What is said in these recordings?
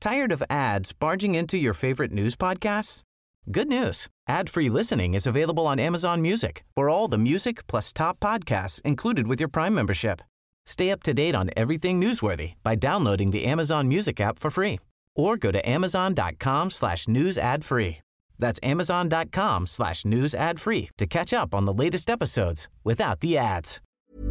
Tired of ads barging into your favorite news podcasts? Good news. Ad-free listening is available on Amazon Music for all the music plus top podcasts included with your Prime membership. Stay up to date on everything newsworthy by downloading the Amazon Music app for free or go to amazon.com/news ad free. That's amazon.com/news ad free to catch up on the latest episodes without the ads.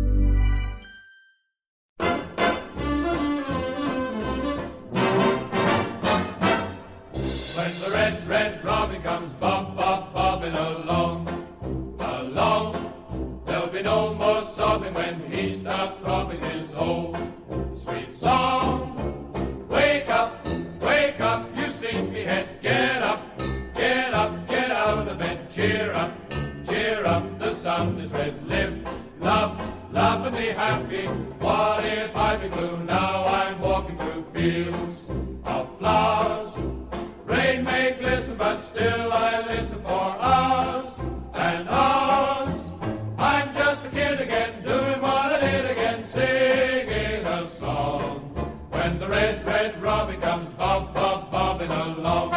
When the red, red robin comes bobbing along, there'll be no more sobbing when he stops throbbing his old sweet song. Wake up, you sleepyhead, get up, get out of bed, cheer up, the sun is red, live, love and be happy. What if I be blue? Now I'm walking through fields of flowers. Rain may glisten, but still I listen for hours and hours. I'm just a kid again, doing what I did again, singing a song. When the red, red robin comes bobbing along.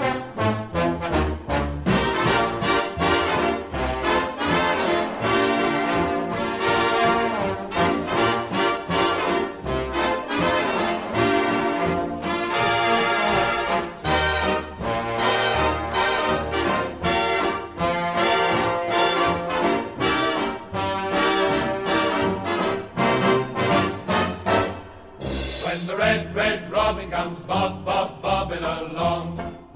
When the red, red robin comes bobbing along.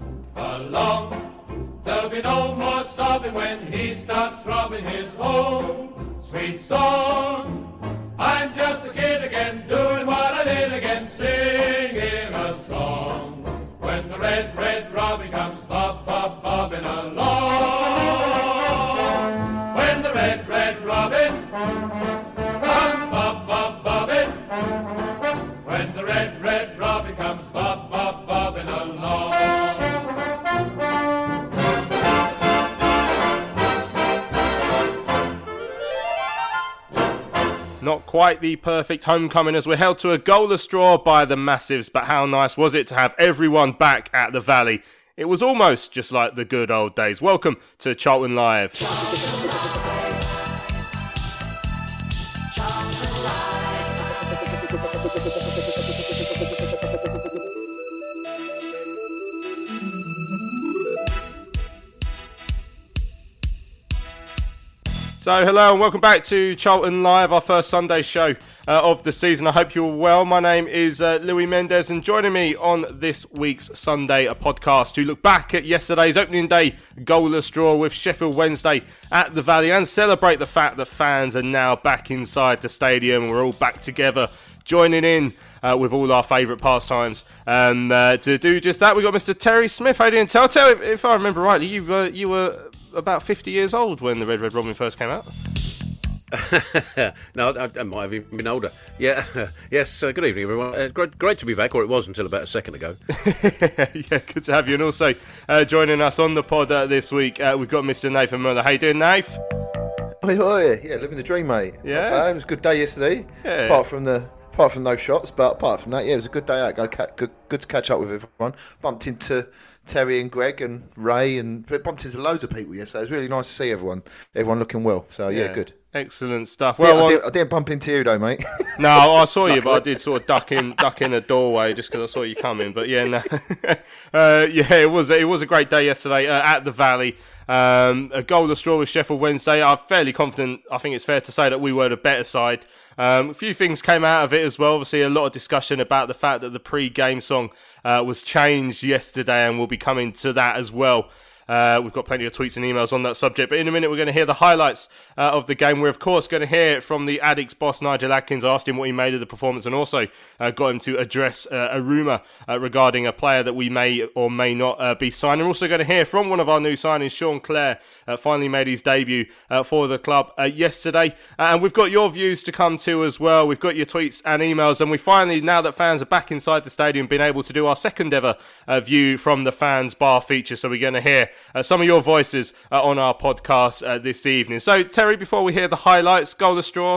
There'll be no more sobbing when he starts throbbing his whole sweet song. I'm just a kid again, doing what I did again, singing a song. When the red, red robin comes bobbing along. When the red, red robin comes bobbing. When the red, red robin comes bobbing along. Not quite the perfect homecoming as we're held to a goalless draw by the Massives, but how nice was it to have everyone back at the Valley? It was almost just like the good old days. Welcome to Charlton Live. So hello and welcome back to Charlton Live, our first Sunday show of the season. I hope you're well. My name is Louis Mendez, and joining me on this week's Sunday podcast to look back at yesterday's opening day goalless draw with Sheffield Wednesday at the Valley and celebrate the fact that fans are now back inside the stadium and we're all back together joining in with all our favourite pastimes. To do just that, we've got Mr. Terry Smith. How are you doing? Tell, if I remember rightly, you were about 50 years old when the Red Red Robin first came out. No, I might have even been older. Yeah, yes. Good evening, everyone. Great to be back, or it was until about a second ago. Yeah, good to have you. And also joining us on the pod this week, we've got Mr. Nathan Muller. How you doing, Nath? Oi. Yeah, living the dream, mate. Yeah, it was a good day yesterday. Yeah. Apart from no shots, but apart from that, yeah, it was a good day out. Good to catch up with everyone. Bumped into Terry and Greg and Ray, and bumped into loads of people yesterday. It was really nice to see everyone looking well. So yeah, good. Excellent stuff. Well, I didn't bump into you though, mate. No, I saw you, but I did sort of duck in a doorway just because I saw you coming. But yeah, no. It was a great day yesterday at the Valley. A goalless draw with Sheffield Wednesday. I'm fairly confident. I think it's fair to say that we were the better side. A few things came out of it as well. Obviously, a lot of discussion about the fact that the pre-game song was changed yesterday, and we'll be coming to that as well. We've got plenty of tweets and emails on that subject, but in a minute we're going to hear the highlights of the game. We're of course going to hear from the Addicts boss Nigel Adkins. I asked him what he made of the performance, and also got him to address a rumour regarding a player that we may or may not be signing. We're also going to hear from one of our new signings, Sean Clare, finally made his debut for the club yesterday, and we've got your views to come to as well. We've got your tweets and emails, and we finally, now that fans are back inside the stadium, been able to do our second ever view from the fans bar feature, so we're going to hear some of your voices on our podcast this evening. So, Terry, before we hear the highlights, goalless draw,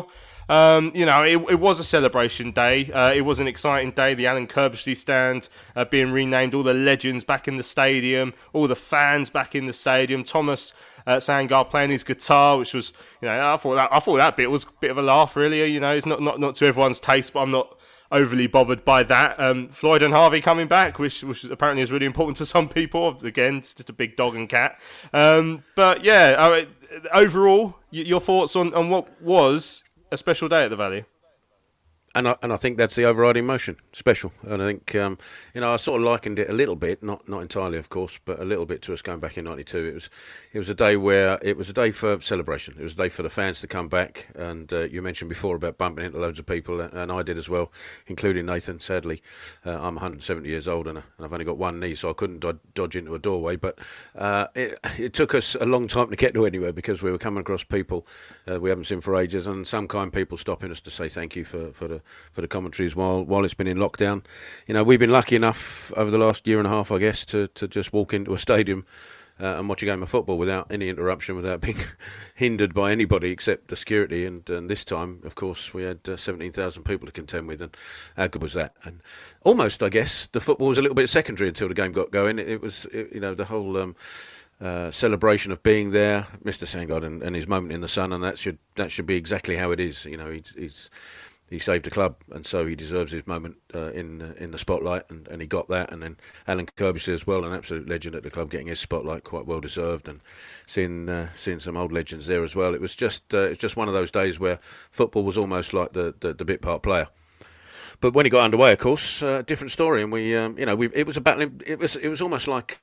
It was a celebration day. It was an exciting day. The Alan Curbishley stand being renamed, all the legends back in the stadium, all the fans back in the stadium. Thomas Sangard playing his guitar, which was, I thought that bit was a bit of a laugh, really. It's not to everyone's taste, but I'm not overly bothered by that. Floyd and Harvey coming back, which apparently is really important to some people. Again, it's just a big dog and cat. But yeah, overall, your thoughts on what was a special day at the Valley? And I think that's the overriding emotion, special. And I think, I sort of likened it a little bit, not entirely, of course, but a little bit to us going back in '92. It was a day where it was a day for celebration. It was a day for the fans to come back. And you mentioned before about bumping into loads of people, and I did as well, including Nathan. Sadly, I'm 170 years old and I've only got one knee, so I couldn't dodge into a doorway. But it took us a long time to get to anywhere because we were coming across people we haven't seen for ages, and some kind people stopping us to say thank you for the commentaries while it's been in lockdown. We've been lucky enough over the last year and a half, I guess, to just walk into a stadium and watch a game of football without any interruption, without being hindered by anybody except the security. And this time, of course, we had 17,000 people to contend with, and how good was that? And almost, I guess, the football was a little bit secondary until the game got going. It was, the whole celebration of being there, Mr. Sangard and his moment in the sun, and that should be exactly how it is. He saved the club, and so he deserves his moment in the spotlight, and he got that. And then Alan Curbishley as well, an absolute legend at the club, getting his spotlight, quite well deserved. And seeing some old legends there as well. It was just one of those days where football was almost like the bit part player. But when it got underway, of course, different story. And it was a battle. It was almost like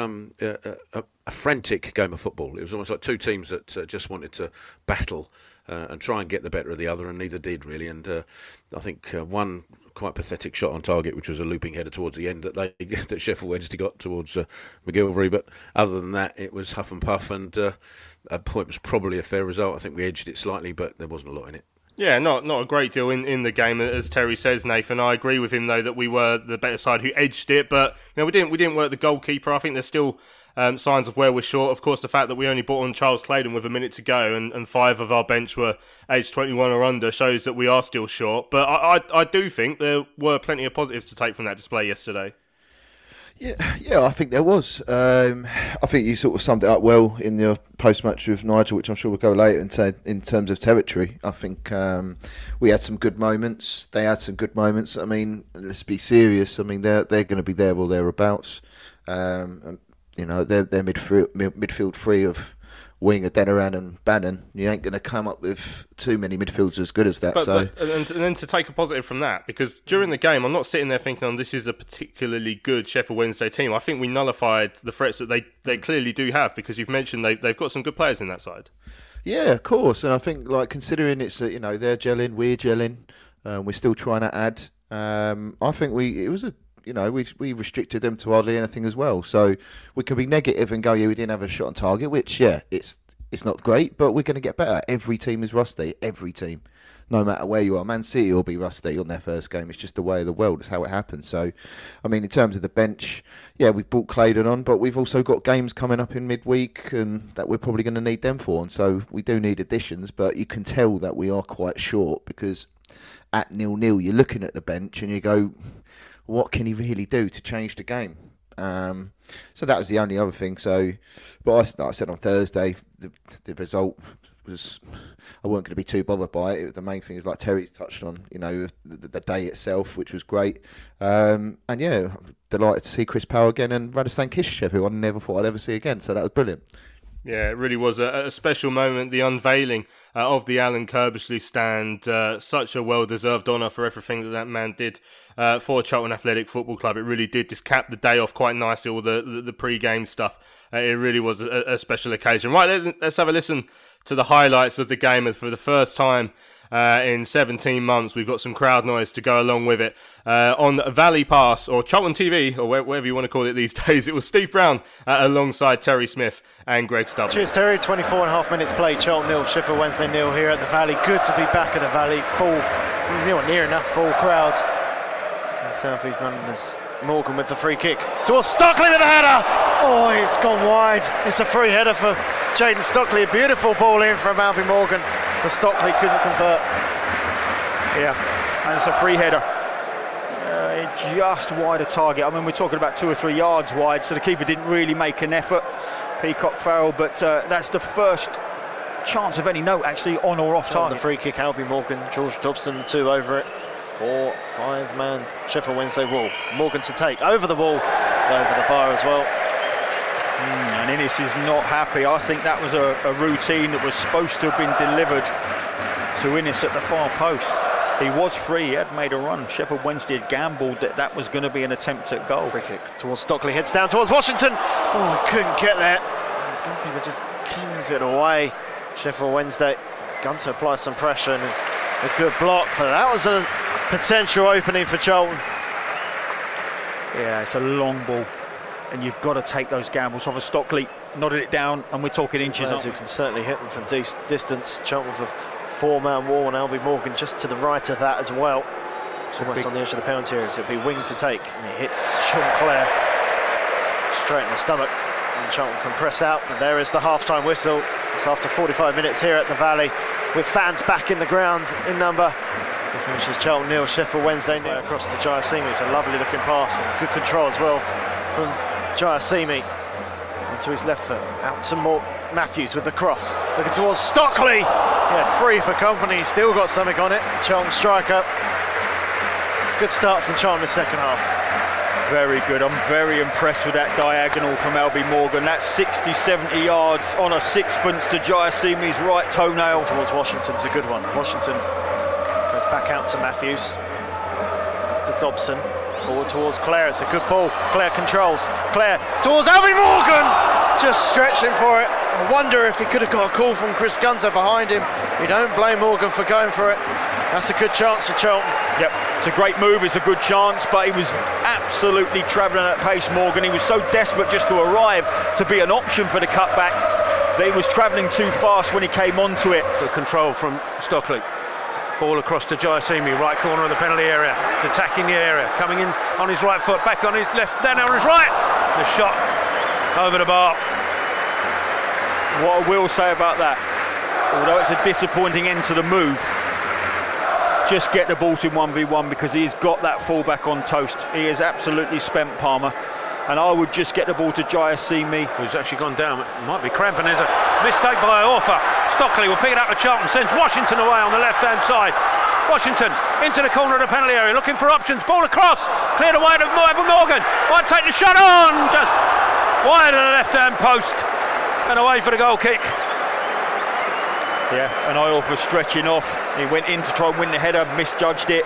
a frantic game of football. It was almost like two teams that just wanted to battle and try and get the better of the other, and neither did really. And I think one quite pathetic shot on target, which was a looping header towards the end that Sheffield Wednesday got towards McGilvery. But other than that, it was huff and puff, and a point was probably a fair result. I think we edged it slightly, but there wasn't a lot in it. Yeah, not a great deal in the game, as Terry says, Nathan. I agree with him though that we were the better side who edged it, but we didn't work the goalkeeper. I think there's still signs of where we're short. Of course, the fact that we only brought on Charles Claydon with a minute to go and 5 of our bench were aged 21 or under shows that we are still short. But I do think there were plenty of positives to take from that display yesterday. Yeah, I think there was. I think you sort of summed it up well in your post-match with Nigel, which I'm sure we'll go later in terms of territory. I think we had some good moments. They had some good moments. I mean, let's be serious. I mean, they're going to be there or thereabouts. They're midfield free of Wing, Adeniran and Bannon. You ain't going to come up with too many midfielders as good as that. And then to take a positive from that, because during the game, I'm not sitting there thinking, this is a particularly good Sheffield Wednesday team. I think we nullified the threats that they clearly do have, because you've mentioned they've got some good players in that side. Yeah, of course. And I think, considering it's they're gelling, we're gelling, we're still trying to add. I think we restricted them to hardly anything as well. So we can be negative and go, we didn't have a shot on target, which, it's not great, but we're going to get better. Every team is rusty. Every team. No matter where you are. Man City will be rusty on their first game. It's just the way of the world. It's how it happens. So, I mean, in terms of the bench, we brought Claydon on, but we've also got games coming up in midweek and that we're probably going to need them for. And so we do need additions, but you can tell that we are quite short, because at 0-0, you're looking at the bench and you go, what can he really do to change the game? So that was the only other thing. So, but like I said on Thursday, the result was, I weren't going to be too bothered by it. The main thing is, like Terry's touched on, the day itself, which was great. And delighted to see Chris Powell again and Radostan Kishichev, who I never thought I'd ever see again. So that was brilliant. Yeah, it really was a special moment, the unveiling of the Alan Curbishley stand. Such a well-deserved honour for everything that man did for Charlton Athletic Football Club. It really did just cap the day off quite nicely, all the pre-game stuff. It really was a special occasion. Right, let's have a listen to the highlights of the game. And for the first time in 17 months, we've got some crowd noise to go along with it. On Valley Pass, or Charlton TV, or whatever you want to call it these days, it was Steve Brown alongside Terry Smith and Greg Stubbs. Cheers, Terry. 24.5 minutes played. Charlton 0, Sheffield Wednesday 0 here at the Valley. Good to be back at the Valley. Full, near enough full crowd. In South East London's Morgan with the free kick towards Stockley with the header. Oh, it's gone wide. It's a free header for Jayden Stockley. A beautiful ball in from Alfie Morgan, but Stockley couldn't convert. Yeah, and it's a free header. Just wide of target. I mean, we're talking about 2 or 3 yards wide, so the keeper didn't really make an effort, Peacock Farrell, but that's the first chance of any note, actually, on or off target. The free kick, Albie Morgan, George Dobson, the 2 over it. 4-5-man Sheffield Wednesday wall. Morgan to take over the wall, over the bar as well. And Innes is not happy. I think that was a routine that was supposed to have been delivered to Innes at the far post. He was free, he had made a run. Sheffield Wednesday had gambled that was going to be an attempt at goal. Free kick towards Stockley, heads down towards Washington. Oh, couldn't get there. The goalkeeper just keys it away. Sheffield Wednesday has gone to apply some pressure, and it's a good block, but that was a potential opening for Charlton. Yeah, it's a long ball, and you've got to take those gambles. Over Stockley nodded it down, and we're talking inches. Who can certainly hit them from distance. Charlton with a 4-man wall, and Albie Morgan just to the right of that as well. It's almost on the edge of the penalty area, so it'll be wing to take, and it hits Sean Clare straight in the stomach. And Charlton can press out, and there is the half-time whistle. It's after 45 minutes here at the Valley, with fans back in the ground in number. It finishes Charlton 0, Sheffield Wednesday 0. Across to Jayasimi. It's a lovely looking pass and good control as well from Jayasimi. Into his left foot, out to Matthews with the cross. Looking towards Stockley. Yeah, free for company, still got something on it. Charlton striker. It's a good start from Charlton in the second half. Very good. I'm very impressed with that diagonal from Albie Morgan. That's 60-70 yards on a sixpence to Jayasimi's right toenail. Towards Washington's a good one. Washington goes back out to Matthews. To Dobson. Forward towards Clare. It's a good ball. Clare controls. Clare towards Albie Morgan. Just stretching for it. I wonder if he could have got a call from Chris Gunter behind him. We don't blame Morgan for going for it. That's a good chance for Charlton. Yep, it's a great move, it's a good chance, but he was absolutely travelling at pace, Morgan. He was so desperate just to arrive to be an option for the cutback that he was travelling too fast when he came onto it. Good control from Stockley. Ball across to Jayasimi, right corner of the penalty area, attacking the area, coming in on his right foot, back on his left, then on his right. The shot over the bar. What I will say about that, although it's a disappointing end to the move, just get the ball to 1v1 because he's got that fullback on toast. He is absolutely spent, Palmer, and I would just get the ball to Jayasimi, who's actually gone down. It might be cramping. There's a mistake by Orfer. Stockley will pick it up with Charlton, sends Washington away on the left-hand side. Washington into the corner of the penalty area, looking for options. Ball across, cleared away to Morgan. Might take the shot on, just wide of the left-hand post, and away for the goal kick. Yeah, and Iorfa stretching off. He went in to try and win the header, misjudged it.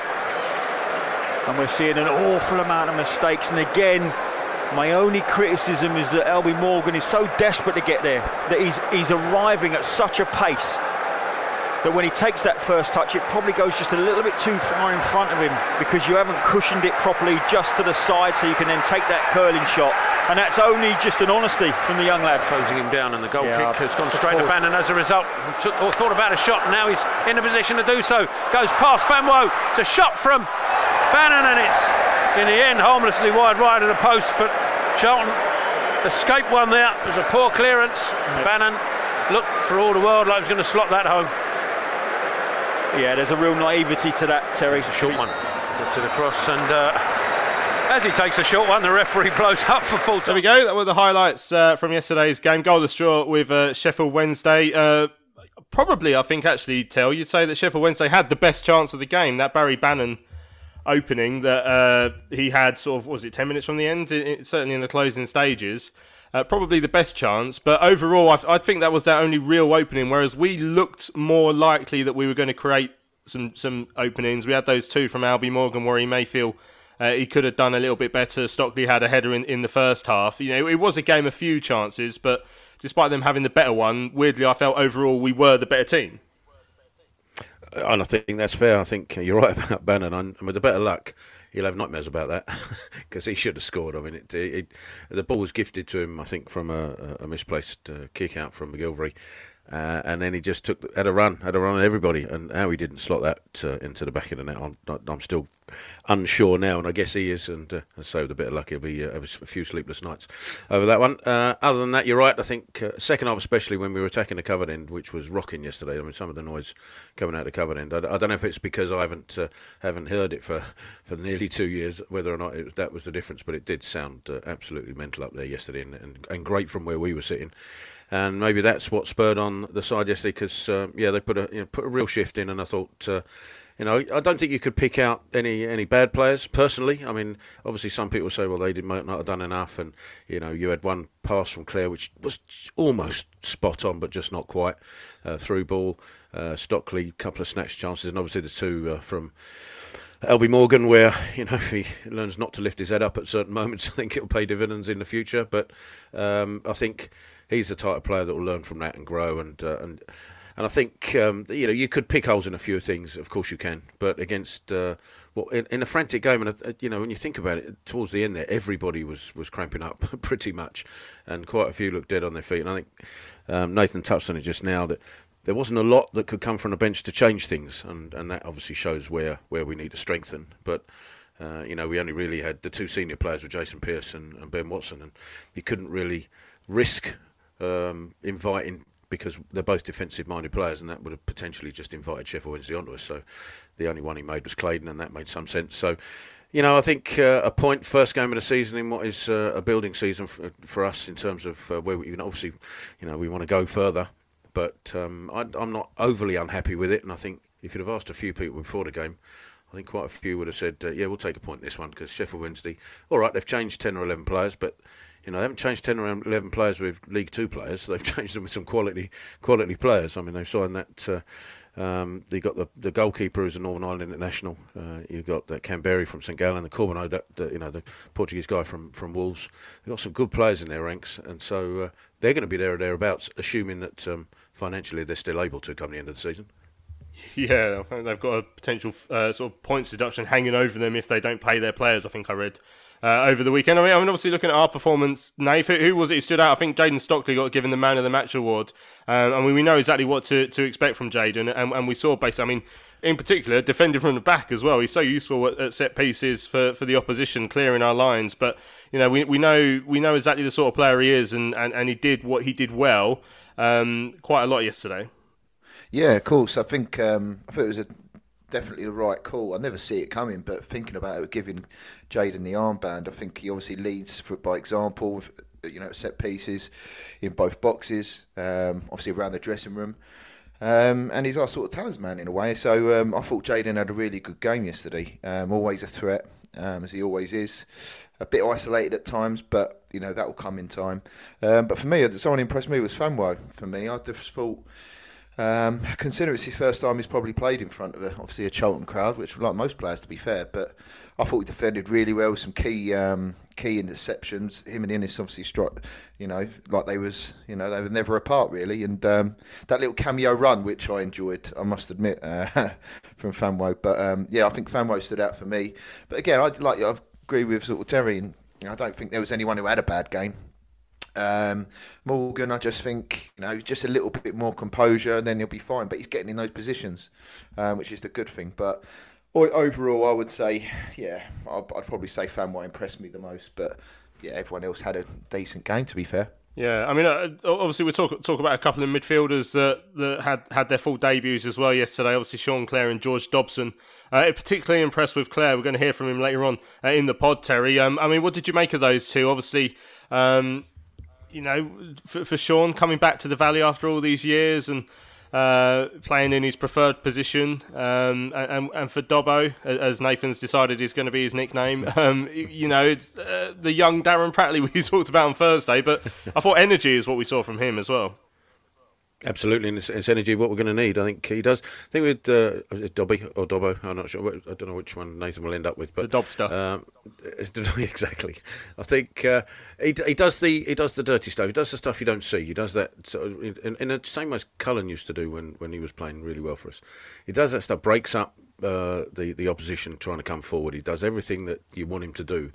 And we're seeing an awful amount of mistakes. And again, my only criticism is that Albie Morgan is so desperate to get there, that he's arriving at such a pace that when he takes that first touch, it probably goes just a little bit too far in front of him because you haven't cushioned it properly just to the side so you can then take that curling shot. And that's only just an honesty from the young lad. Closing him down, and the goal kick has gone straight to Bannon as a result. Thought about a shot, and now he's in a position to do so. Goes past Fanwo. It's a shot from Bannon, and it's in the end harmlessly wide right of the post, but Charlton escaped one there. It was a poor clearance. Bannon looked for all the world like he was going to slot that home. Yeah, there's a real naivety to that, Terry. It's a short one. Gets it across, and as he takes a short one, the referee blows up for full time. There we go. That were the highlights from yesterday's game. Goal of straw with Sheffield Wednesday. Probably, I think, actually, Tel, you'd say that Sheffield Wednesday had the best chance of the game. That Barry Bannon opening that he had sort of, was it 10 minutes from the end? Certainly in the closing stages. Probably the best chance, but overall I think that was their only real opening, whereas we looked more likely that we were going to create some openings. We had those two from Albie Morgan where he may feel he could have done a little bit better. Stockley had a header in the first half. You know, it was a game of few chances, but despite them having the better one, weirdly I felt overall we were the better team. And I think that's fair. I think you're right about Bannon, and with a bit of luck he'll have nightmares about that because he should have scored. I mean, the ball was gifted to him, I think, from a misplaced kick out from McGilvery. And then he just had a run on everybody, and how he didn't slot that into the back of the net, I'm still unsure now, and I guess he is. And so with a bit of luck, he'll be have a few sleepless nights over that one. Other than that, you're right. I think second half, especially when we were attacking the covered end, which was rocking yesterday. I mean, some of the noise coming out the covered end. I don't know if it's because I haven't heard it for nearly 2 years, whether or not that was the difference, but it did sound absolutely mental up there yesterday, and great from where we were sitting. And maybe that's what spurred on the side yesterday, because they put a real shift in, and I thought, I don't think you could pick out any bad players personally. I mean, obviously some people say, well, they might not have done enough, and you had one pass from Clare which was almost spot on, but just not quite. Through ball, Stockley, couple of snatch chances, and obviously the two from Albie Morgan, where if he learns not to lift his head up at certain moments, I think it'll pay dividends in the future. But I think he's the type of player that will learn from that and grow, and I think you could pick holes in a few things, of course you can, but against in a frantic game, and when you think about it, towards the end there, everybody was cramping up pretty much, and quite a few looked dead on their feet. And I think Nathan touched on it just now, that there wasn't a lot that could come from the bench to change things, and that obviously shows where we need to strengthen. But we only really had the two senior players with Jason Pearce and Ben Watson, and you couldn't really risk inviting, because they're both defensive-minded players, and that would have potentially just invited Sheffield Wednesday onto us. So the only one he made was Claydon, and that made some sense. So, I think a point, first game of the season in what is a building season for us in terms of where we obviously, we want to go further. But I'm not overly unhappy with it, and I think if you'd have asked a few people before the game, I think quite a few would have said, we'll take a point in this one, because Sheffield Wednesday, all right, they've changed 10 or 11 players, but they haven't changed 10 or 11 players with League Two players. So they've changed them with some quality players. I mean, they've signed that. They got the goalkeeper who's a Northern Ireland international. You've got that Canberry from St Gallen, the Corbeau, the Portuguese guy from Wolves. They've got some good players in their ranks, and so they're going to be there or thereabouts, assuming that financially they're still able to come the end of the season. Yeah, they've got a potential sort of points deduction hanging over them if they don't pay their players, I think I read over the weekend. I mean, obviously looking at our performance, Nave, who was it who stood out? I think Jayden Stockley got given the Man of the Match award. And we know exactly what to expect from Jayden, and we saw basically, I mean, in particular, defending from the back as well. He's so useful at set pieces for the opposition, clearing our lines. But, we know exactly the sort of player he is, and he did what he did well quite a lot yesterday. Yeah, of course. I think it was definitely the right call. I never see it coming, but thinking about it, giving Jayden the armband, I think he obviously leads by example, set pieces in both boxes, obviously around the dressing room. And he's our sort of talisman in a way. So I thought Jayden had a really good game yesterday. Always a threat, as he always is. A bit isolated at times, but that will come in time. But for me, someone impressed me was Fanwo. For me, I just thought, consider it's his first time he's probably played in front of obviously a Charlton crowd, which like most players, to be fair. But I thought he defended really well with some key interceptions. Him and Innes obviously struck, like they were never apart really. And that little cameo run, which I enjoyed, I must admit, from Fanwo. But I think Fanwo stood out for me. But again, I agree with sort of Terry, and I don't think there was anyone who had a bad game. Morgan, I just think, just a little bit more composure, and then he'll be fine. But he's getting in those positions, which is the good thing. But overall, I would say, I'd probably say Fanwo impressed me the most. But everyone else had a decent game, to be fair. Yeah, I mean, obviously we talk about a couple of midfielders that had their full debuts as well yesterday. Obviously, Sean Clare and George Dobson. Particularly impressed with Clare. We're going to hear from him later on in the pod, Terry. I mean, what did you make of those two? Obviously, for Sean coming back to the Valley after all these years and playing in his preferred position, and for Dobbo, as Nathan's decided is going to be his nickname, it's the young Darren Pratley we talked about on Thursday, but I thought energy is what we saw from him as well. Absolutely, and it's energy what we're going to need. I think he does. I think with Dobby or Dobbo, I'm not sure. I don't know which one Nathan will end up with, but the Dobster. Exactly. I think he does the dirty stuff. He does the stuff you don't see. He does that sort of in the same way as Cullen used to do when he was playing really well for us. He does that stuff, breaks up the opposition trying to come forward. He does everything that you want him to do.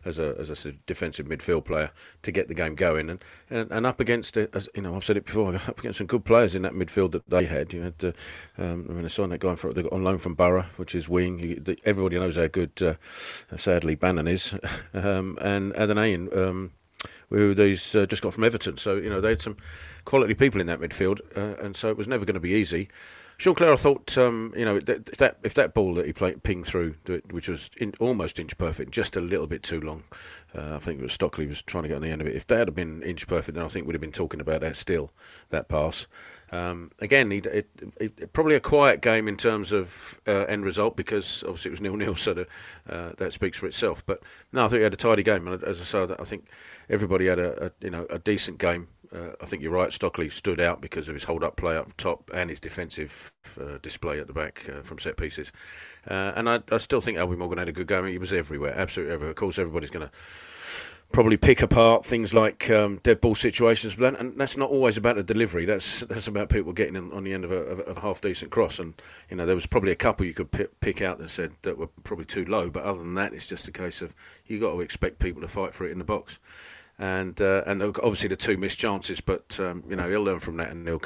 as a defensive midfield player to get the game going, and up against it, as you know, I've said it before, up against some good players in that midfield that they had. You had I saw that guy they got on loan from Borough, which is wing. Everybody knows how good, sadly, Bannon is, and Adanayan, who they's just got from Everton. So they had some quality people in that midfield, and so it was never going to be easy. Sean Clare, I thought, if that ball that he pinged through, which was almost inch perfect, just a little bit too long, I think it was Stockley was trying to get on the end of it. If that had been inch perfect, then I think we'd have been talking about that pass. Again, it probably a quiet game in terms of end result, because obviously it was 0-0, so that speaks for itself. But no, I think he had a tidy game, and as I said, I think everybody had a decent game. I think you're right. Stockley stood out because of his hold-up play up top and his defensive display at the back from set pieces. And I still think Albie Morgan had a good game. He was everywhere, absolutely everywhere. Of course, everybody's going to probably pick apart things like dead ball situations, and that's not always about the delivery. That's about people getting on the end of a half decent cross. And there was probably a couple you could pick out that were probably too low. But other than that, it's just a case of you got to expect people to fight for it in the box. And obviously the two missed chances, but he'll learn from that, and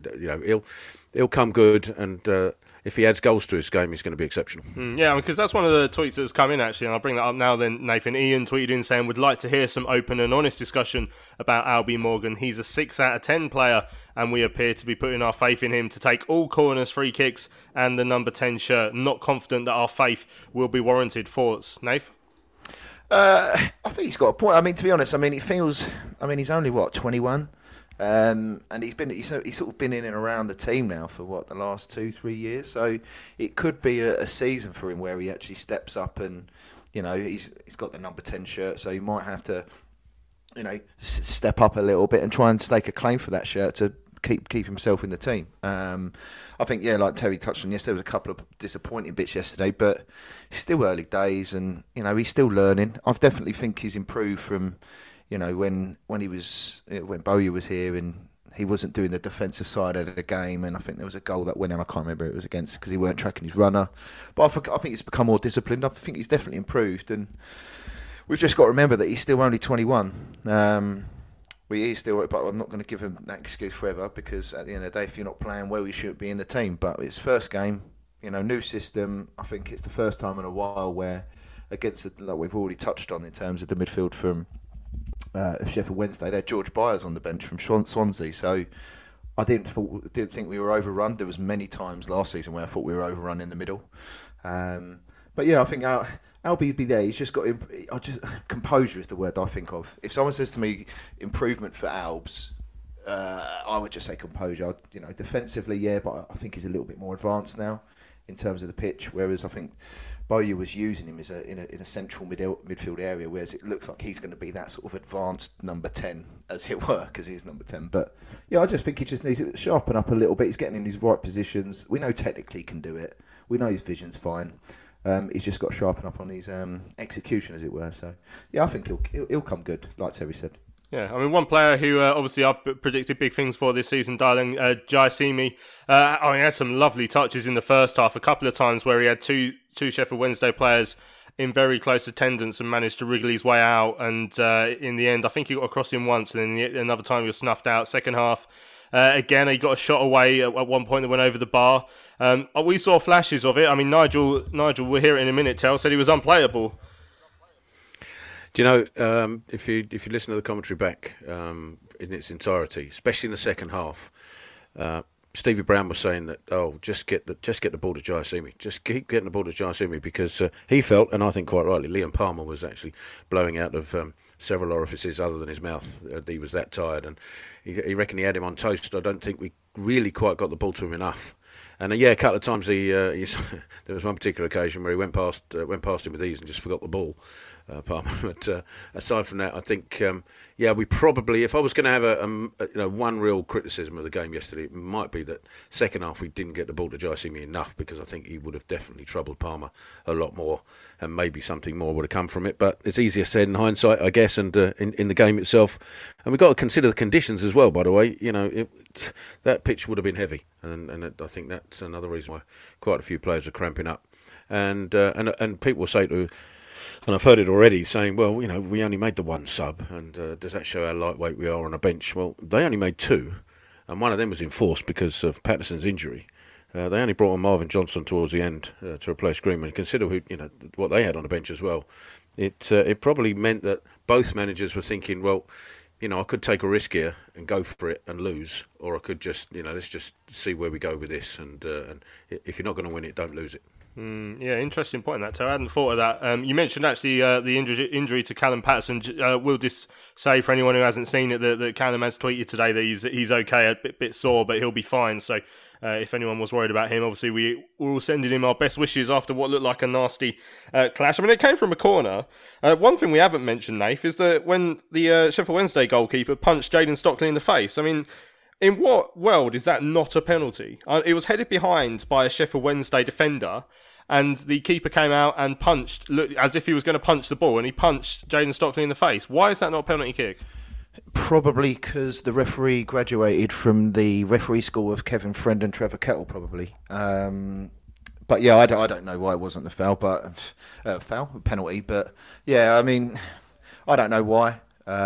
he'll come good. And if he adds goals to his game, he's going to be exceptional. Yeah, because that's one of the tweets that's come in, actually, and I'll bring that up now then, Nathan. Ian tweeted in saying, would like to hear some open and honest discussion about Albie Morgan. He's a 6 out of 10 player, and we appear to be putting our faith in him to take all corners, free kicks, and the number 10 shirt. Not confident that our faith will be warranted. Thoughts, Nath? I think he's got a point. I mean, to be honest, it feels. He's only 21, and he's sort of been in and around the team now for the last 2-3 years. So it could be a season for him where he actually steps up, and he's got the number 10 shirt, so he might have to step up a little bit and try and stake a claim for that shirt to keep himself in the team. I think, like Terry touched on, yes, there was a couple of disappointing bits yesterday, but it's still early days, and he's still learning. I definitely think he's improved from when Bowyer was here and he wasn't doing the defensive side of the game, and I think there was a goal that went in, I can't remember who it was against, because he weren't tracking his runner. But I think he's become more disciplined. I think he's definitely improved, and we've just got to remember that he's still only 21. He's still, but I'm not going to give him that excuse forever, because at the end of the day, if you're not playing well, you shouldn't be in the team. But it's first game, new system. I think it's the first time in a while where, against like we've already touched on in terms of the midfield from Sheffield Wednesday, they had George Byers on the bench from Swansea. So I didn't think we were overrun. There was many times last season where I thought we were overrun in the middle. But yeah, I think Albie be there. He's just got composure is the word I think of. If someone says to me improvement for Albs, I would just say composure. Defensively, yeah, but I think he's a little bit more advanced now in terms of the pitch. Whereas I think Bowyer was using him as in a central midfield area, whereas it looks like he's going to be that sort of advanced number 10, as it were, because he's number 10. But yeah, I just think he just needs to sharpen up a little bit. He's getting in his right positions. We know technically he can do it. We know his vision's fine. He's just got to sharpen up on his execution, as it were. So, yeah, I think he'll come good, like Terry said. Yeah, one player who obviously I've predicted big things for this season, darling, Jai Simi. He had some lovely touches in the first half, a couple of times where he had two Sheffield Wednesday players in very close attendance and managed to wriggle his way out. And in the end, I think he got across him once, and then another time he was snuffed out. Second half, again, he got a shot away at one point that went over the bar. We saw flashes of it. I mean, Nigel, we'll hear it in a minute, said he was unplayable. Do you know, if you listen to the commentary back in its entirety, especially in the second half, Stevie Brown was saying that, just get the ball to Jai Simi. Just keep getting the ball to Jai Simi, because he felt, and I think quite rightly, Liam Palmer was actually blowing out of several orifices other than his mouth. He was that tired, and he reckoned he had him on toast. I don't think we really quite got the ball to him enough. And a couple of times there was one particular occasion where he went past him with ease and just forgot the ball. Palmer. But aside from that, I think we probably, if I was going to have one real criticism of the game yesterday, it might be that second half we didn't get the ball to Jai Simi enough, because I think he would have definitely troubled Palmer a lot more, and maybe something more would have come from it. But it's easier said in hindsight, I guess, and in the game itself. And we've got to consider the conditions as well, by the way. That pitch would have been heavy, and I think that's another reason why quite a few players are cramping up. And people will say to And I've heard it already saying, well, we only made the one sub, and does that show how lightweight we are on a bench? Well, they only made two, and one of them was enforced because of Patterson's injury. They only brought on Marvin Johnson towards the end to replace Greenwood. Consider what they had on the bench as well. It probably meant that both managers were thinking, well, I could take a risk here and go for it and lose, or I could just, let's just see where we go with this. And if you're not going to win it, don't lose it. Yeah, interesting point that. So I hadn't thought of that. You mentioned actually the injury to Callum Patterson. We'll just say for anyone who hasn't seen it that Callum has tweeted today that he's okay, a bit sore, but he'll be fine. So if anyone was worried about him, obviously we're all sending him our best wishes after what looked like a nasty clash. I mean, it came from a corner. One thing we haven't mentioned, Nath, is that when the Sheffield Wednesday goalkeeper punched Jayden Stockley in the face, I mean, in what world is that not a penalty? It was headed behind by a Sheffield Wednesday defender, and the keeper came out and punched, as if he was going to punch the ball, and he punched Jayden Stockley in the face. Why is that not a penalty kick? Probably because the referee graduated from the referee school of Kevin Friend and Trevor Kettle, probably. But yeah, I don't know why it wasn't the foul, but penalty. But yeah, I mean, I don't know why.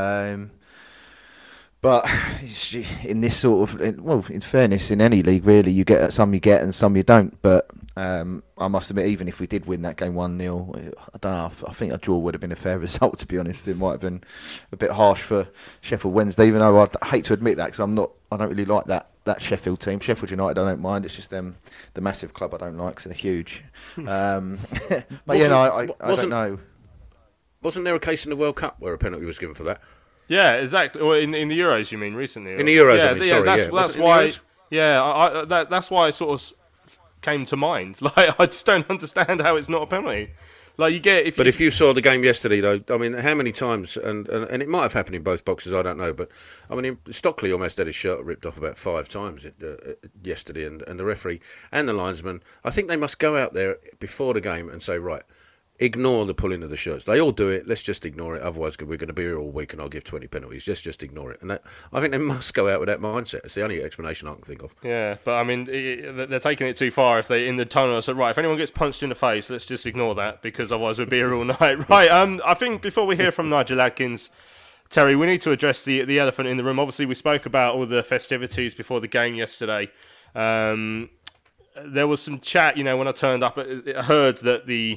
But in this sort of, in fairness, in any league really, you get some you get and some you don't. But I must admit, even if we did win that game 1-0, I don't know. I think a draw would have been a fair result. To be honest, it might have been a bit harsh for Sheffield Wednesday. Even though I hate to admit that, because I don't really like that Sheffield team. Sheffield United, I don't mind. It's just them, the massive club, I don't like because they're huge. But I don't know. Wasn't there a case in the World Cup where a penalty was given for that? Yeah, exactly. Or in the Euros, you mean, recently? In the Euros, that's why. Yeah, that's why it sort of came to mind. Like, I just don't understand how it's not a penalty. Like, you get if you saw the game yesterday, though, I mean, how many times? And it might have happened in both boxes. I don't know, but I mean, Stockley almost had his shirt ripped off about 5 times yesterday, and the referee and the linesman. I think they must go out there before the game and say, right, ignore the pulling of the shirts. They all do it. Let's just ignore it. Otherwise, we're going to be here all week and I'll give 20 penalties. Just ignore it. And I think they must go out with that mindset. It's the only explanation I can think of. Yeah, but I mean, they're taking it too far if they, in the tunnel, said, right, if anyone gets punched in the face, let's just ignore that because otherwise we'll be here all night. Right, I think before we hear from Nigel Adkins, Terry, we need to address the elephant in the room. Obviously, we spoke about all the festivities before the game yesterday. There was some chat, when I turned up, I heard that the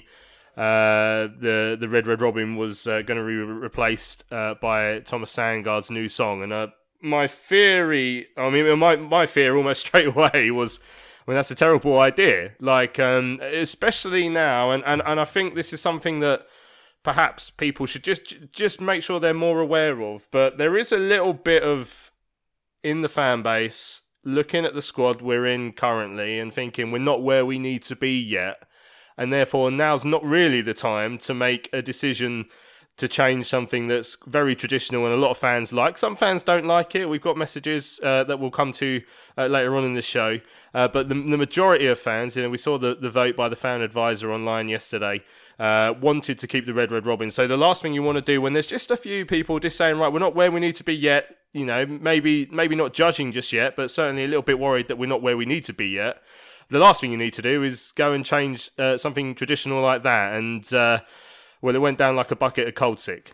Red Robin was going to be replaced by Thomas Sandgaard's new song, and my theory almost straight away was, that's a terrible idea. Like, especially now, and I think this is something that perhaps people should just make sure they're more aware of. But there is a little bit of, in the fan base, looking at the squad we're in currently and thinking we're not where we need to be yet. And therefore, now's not really the time to make a decision to change something that's very traditional and a lot of fans like. Some fans don't like it. We've got messages that we'll come to later on in this show. But the majority of fans, we saw the vote by the fan advisor online yesterday, wanted to keep the Red Robin. So the last thing you want to do when there's just a few people just saying, right, we're not where we need to be yet, maybe not judging just yet, but certainly a little bit worried that we're not where we need to be yet. The last thing you need to do is go and change something traditional like that. And, it went down like a bucket of cold sick.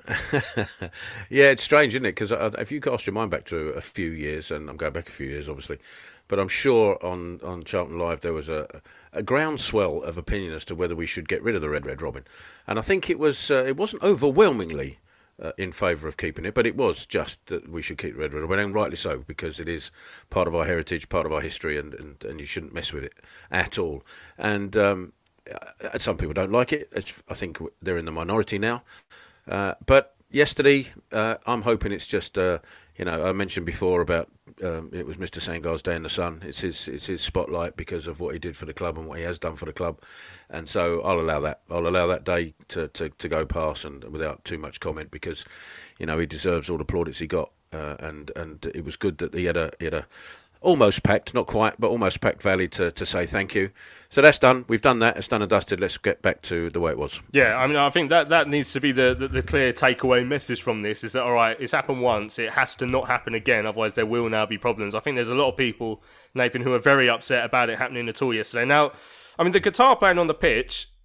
Yeah, it's strange, isn't it? Because if you cast your mind back to a few years, and I'm going back a few years, obviously, but I'm sure on Charlton Live there was a groundswell of opinion as to whether we should get rid of the Red Robin. And I think it wasn't overwhelmingly in favour of keeping it, but it was just that we should keep Red Robin, and rightly so, because it is part of our heritage, part of our history, and you shouldn't mess with it at all. And some people don't like it. I think they're in the minority now. But yesterday, I'm hoping it's just, I mentioned before about it was Mr. Sandgaard's day in the sun. It's his spotlight because of what he did for the club and what he has done for the club. And so I'll allow that. I'll allow that day to go past and without too much comment because, he deserves all the plaudits he got. And it was good that he had a almost packed, not quite, but almost packed Valley to say thank you. So that's done. We've done that. It's done and dusted. Let's get back to the way it was. Yeah, I mean, I think that needs to be the clear takeaway message from this is that, all right, it's happened once. It has to not happen again. Otherwise, there will now be problems. I think there's a lot of people, Nathan, who are very upset about it happening at all yesterday. Now, I mean, the guitar playing on the pitch,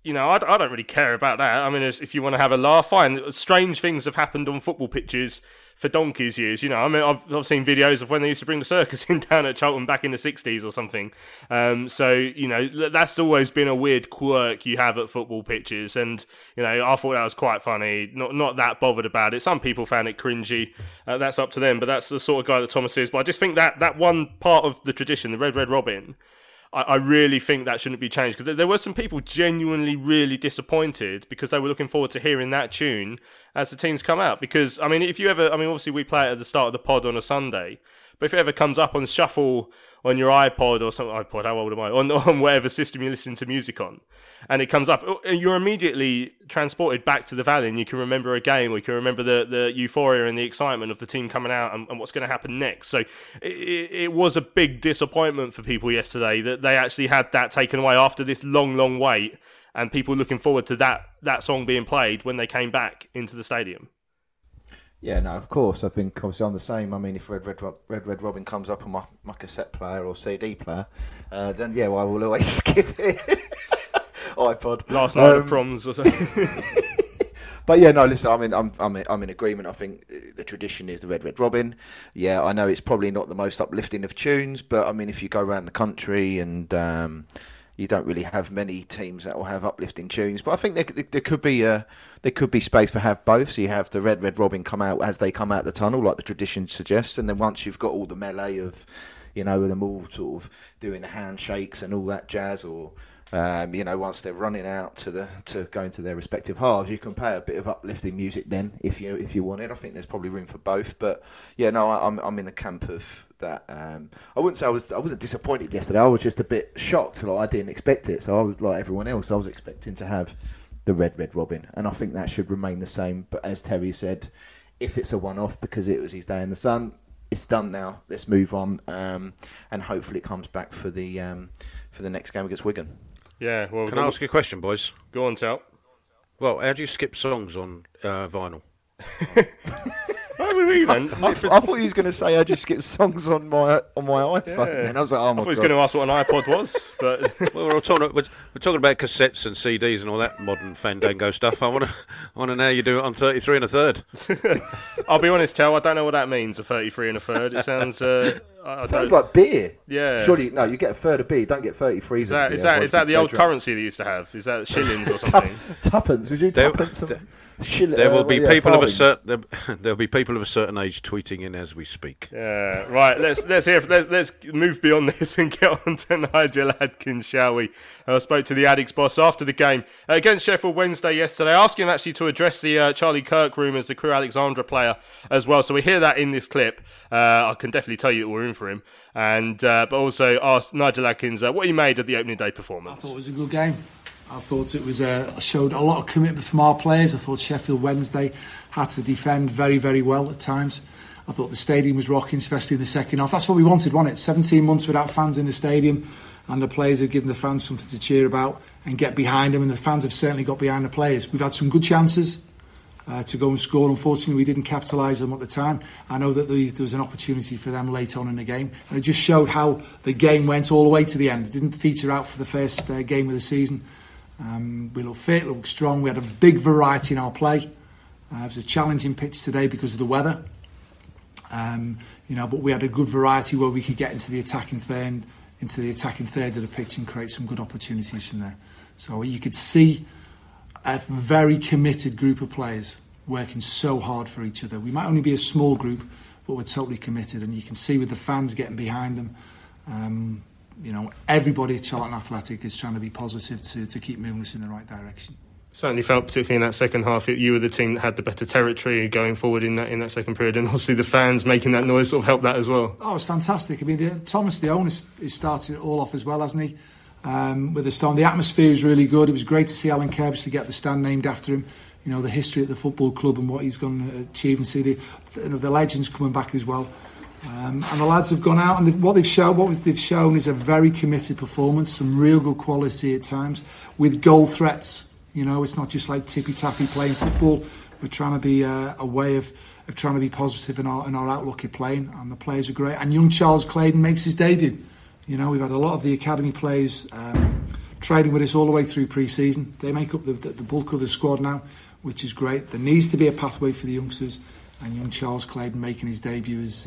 you know, I don't really care about that. I mean, if you want to have a laugh, fine. Strange things have happened on football pitches for donkey's years. You know, I mean, I've seen videos of when they used to bring the circus in down at Charlton back in the 60s or something. So, you know, that's always been a weird quirk you have at football pitches. And, you know, I thought that was quite funny. Not that bothered about it. Some people found it cringy. That's up to them. But that's the sort of guy that Thomas is. But I just think that one part of the tradition, the Red Red Robin, I really think that shouldn't be changed, because there were some people genuinely really disappointed because they were looking forward to hearing that tune as the teams come out. Because, I mean, obviously we play it at the start of the pod on a Sunday, but if it ever comes up on shuffle on your iPod or something, how old am I? On whatever system you listen to music on, and it comes up, you're immediately transported back to the Valley, and you can remember a game, or you can remember the euphoria and the excitement of the team coming out and what's going to happen next. So it was a big disappointment for people yesterday that they actually had that taken away after this long wait, and people looking forward to that song being played when they came back into the stadium. Yeah, no, of course. I think obviously I'm the same. I mean, if Red Red Robin comes up on my cassette player or CD player, then yeah, well, I will always skip it. iPod. Last night at proms or something. But yeah, no, listen, I'm in agreement. I think the tradition is the Red Red Robin. Yeah, I know it's probably not the most uplifting of tunes, but I mean, if you go around the country and you don't really have many teams that will have uplifting tunes, but I think there could be space for have both. So you have the Red Red Robin come out as they come out the tunnel, like the tradition suggests, and then once you've got all the melee of, you know, them all sort of doing the handshakes and all that jazz, or you know, once they're running out to go into their respective halves, you can play a bit of uplifting music then if you wanted. I think there's probably room for both, but yeah, no, I'm in the camp of that. I wouldn't say I wasn't disappointed yesterday. I was just a bit shocked. Like, I didn't expect it, so I was like everyone else. I was expecting to have the Red Red Robin, and I think that should remain the same. But as Terry said, if it's a one-off because it was his day in the sun, it's done now. Let's move on, and hopefully it comes back for the next game against Wigan. Yeah. Well, can I ask you a question, boys? Go on, Tal. Well, how do you skip songs on vinyl? Why would we then? I thought he was going to say I just skip songs on my iPhone. Yeah. And I was like, oh my god. I thought he was going to ask what an iPod was, but Well, we're talking about cassettes and CDs and all that modern Fandango stuff. I want to know how you do it on 33 1/3. I'll be honest, Tal, I don't know what that means, a 33 1/3. It sounds sounds like beer. Yeah. Surely, no, you get a third of beer. You don't get 33s of beer. Is that the old currency they used to have? Is that shillings or something? Tuppence. Was you tuppence? There will be people of a certain there'll be people of a certain age tweeting in as we speak. Yeah, right. Let's move beyond this and get on to Nigel Adkins, shall we? I spoke to the Addicts boss after the game against Sheffield Wednesday yesterday. I asked him actually to address the Charlie Kirk rumours, the Crewe Alexandra player as well. So we hear that in this clip. I can definitely tell you that we're in for him, and but also asked Nigel Adkins what he made of the opening day performance. I thought it was a good game. I thought it was showed a lot of commitment from our players. I thought Sheffield Wednesday had to defend very, very well at times. I thought the stadium was rocking, especially in the second half. That's what we wanted, wasn't it? 17 months without fans in the stadium, and the players have given the fans something to cheer about and get behind them, and the fans have certainly got behind the players. We've had some good chances to go and score. Unfortunately, we didn't capitalise on them at the time. I know that there was an opportunity for them late on in the game, and it just showed how the game went all the way to the end. It didn't feature out for the first game of the season. We looked fit, looked strong. We had a big variety in our play. It was a challenging pitch today because of the weather, but we had a good variety where we could get into the attacking third of the pitch and create some good opportunities from there. So you could see a very committed group of players working so hard for each other. We might only be a small group, but we're totally committed, and you can see with the fans getting behind them. Everybody at Charlton Athletic is trying to be positive to keep moving us in the right direction. Certainly felt, particularly in that second half, you were the team that had the better territory going forward in that second period, and obviously the fans making that noise sort of helped that as well. Oh, it's fantastic. I mean, Thomas, the owner, has started it all off as well, hasn't he? With the stand, the atmosphere was really good. It was great to see Alan Kerbs to get the stand named after him. You know, the history at the football club and what he's going to achieve, and see the legends coming back as well. And the lads have gone out, and what they've shown is a very committed performance, some real good quality at times, with goal threats. You know, it's not just like tippy-tappy playing football. We're trying to be a way of trying to be positive in our outlook at playing, and the players are great. And young Charles Claydon makes his debut. You know, we've had a lot of the academy players training with us all the way through pre-season. They make up the bulk of the squad now, which is great. There needs to be a pathway for the youngsters, and young Charles Claydon making his debut is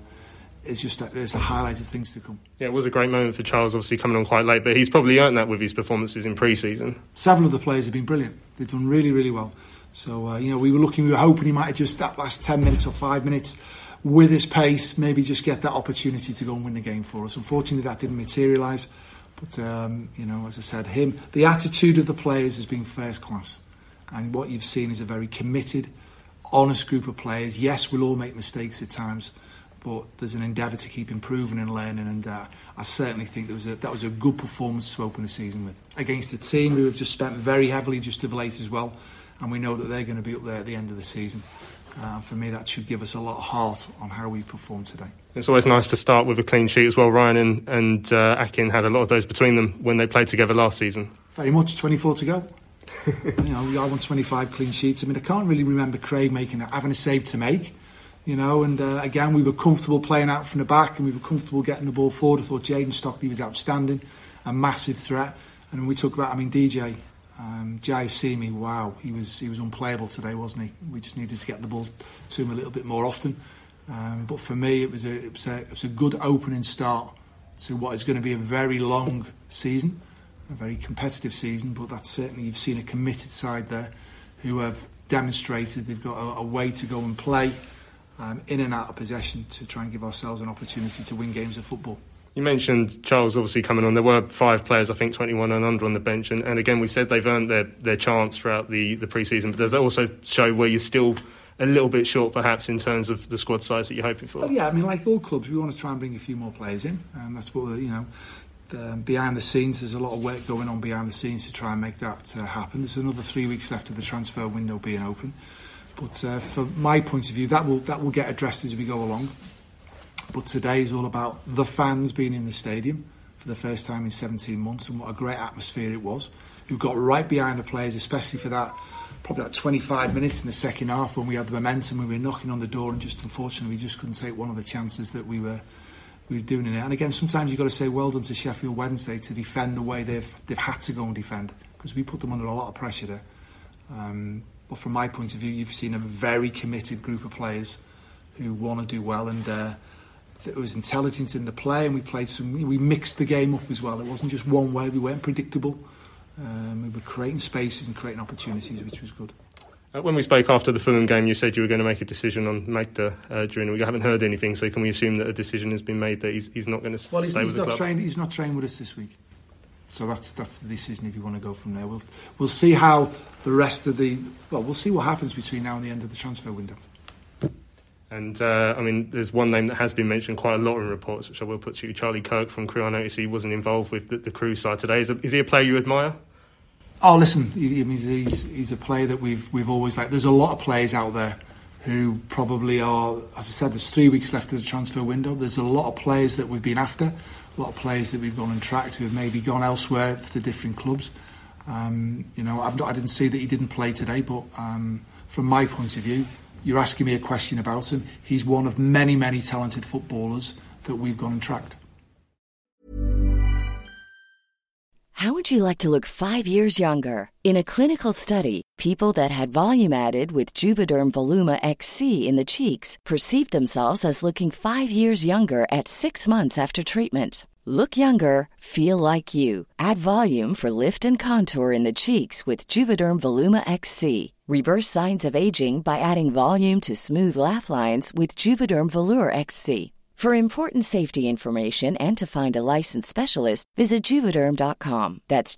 just there's a highlight of things to come. Yeah, it was a great moment for Charles, obviously coming on quite late, but he's probably earned that with his performances in pre-season. Several of the players have been brilliant. They've done really, really well. So, we were hoping he might have just that last 10 minutes or 5 minutes with his pace, maybe just get that opportunity to go and win the game for us. Unfortunately, that didn't materialise. But, as I said, the attitude of the players has been first class. And what you've seen is a very committed, honest group of players. Yes, we'll all make mistakes at times, but there's an endeavour to keep improving and learning. And I certainly think that was a good performance to open the season with. Against a team who have just spent very heavily just of late as well. And we know that they're going to be up there at the end of the season. For me, that should give us a lot of heart on how we perform today. It's always nice to start with a clean sheet as well. Ryan and Akin had a lot of those between them when they played together last season. Very much, 24 to go. I won 25 clean sheets. I mean, I can't really remember Craig having a save to make. Again, we were comfortable playing out from the back and we were comfortable getting the ball forward. I thought Jayden Stockley was outstanding, a massive threat. And when we talk about, DJ Simi, wow, he was unplayable today, wasn't he? We just needed to get the ball to him a little bit more often. But for me, it was a good opening start to what is going to be a very long season, a very competitive season. But that's certainly, you've seen a committed side there who have demonstrated they've got a way to go and play in and out of possession to try and give ourselves an opportunity to win games of football. You mentioned Charles obviously coming on. There were 5 players, I think 21 and under on the bench. And again, we said they've earned their chance throughout the pre-season. But does that also show where you're still a little bit short, perhaps, in terms of the squad size that you're hoping for? Well, yeah, like all clubs, we want to try and bring a few more players in. That's what behind the scenes, there's a lot of work going on behind the scenes to try and make that happen. There's another 3 weeks left of the transfer window being open. But from my point of view, that will get addressed as we go along. But today is all about the fans being in the stadium for the first time in 17 months, and what a great atmosphere it was. Who got right behind the players, especially for probably 25 minutes in the second half when we had the momentum, we were knocking on the door, and just unfortunately we just couldn't take one of the chances that we were doing in it. And again, sometimes you've got to say well done to Sheffield Wednesday to defend the way they've had to go and defend, because we put them under a lot of pressure there. But from my point of view, you've seen a very committed group of players who want to do well, and there was intelligence in the play, and we mixed the game up as well. It wasn't just one way. We weren't predictable. We were creating spaces and creating opportunities, which was good. When we spoke after the Fulham game, you said you were going to make a decision on Magda during the week. I haven't heard anything, so can we assume that a decision has been made that he's not going to stay with the club? He's not trained with us this week. So that's the decision if you want to go from there. We'll see how the rest of we'll see what happens between now and the end of the transfer window. And there's one name that has been mentioned quite a lot in reports, which I will put to you, Charlie Kirk from Crewe. I noticed he wasn't involved with the Crewe side today. Is he a player you admire? Oh, listen, he's a player that we've always liked. There's a lot of players out there who probably are, as I said, there's 3 weeks left of the transfer window. There's a lot of players that we've been after, a lot of players that we've gone and tracked who have maybe gone elsewhere to different clubs. I didn't see that he didn't play today, but from my point of view, you're asking me a question about him. He's one of many, many talented footballers that we've gone and tracked. How would you like to look 5 years younger? In a clinical study, people that had volume added with Juvederm Voluma XC in the cheeks perceived themselves as looking 5 years younger at 6 months after treatment. Look younger, feel like you. Add volume for lift and contour in the cheeks with Juvederm Voluma XC. Reverse signs of aging by adding volume to smooth laugh lines with Juvederm Volure XC. For important safety information and to find a licensed specialist, visit Juvederm.com. That's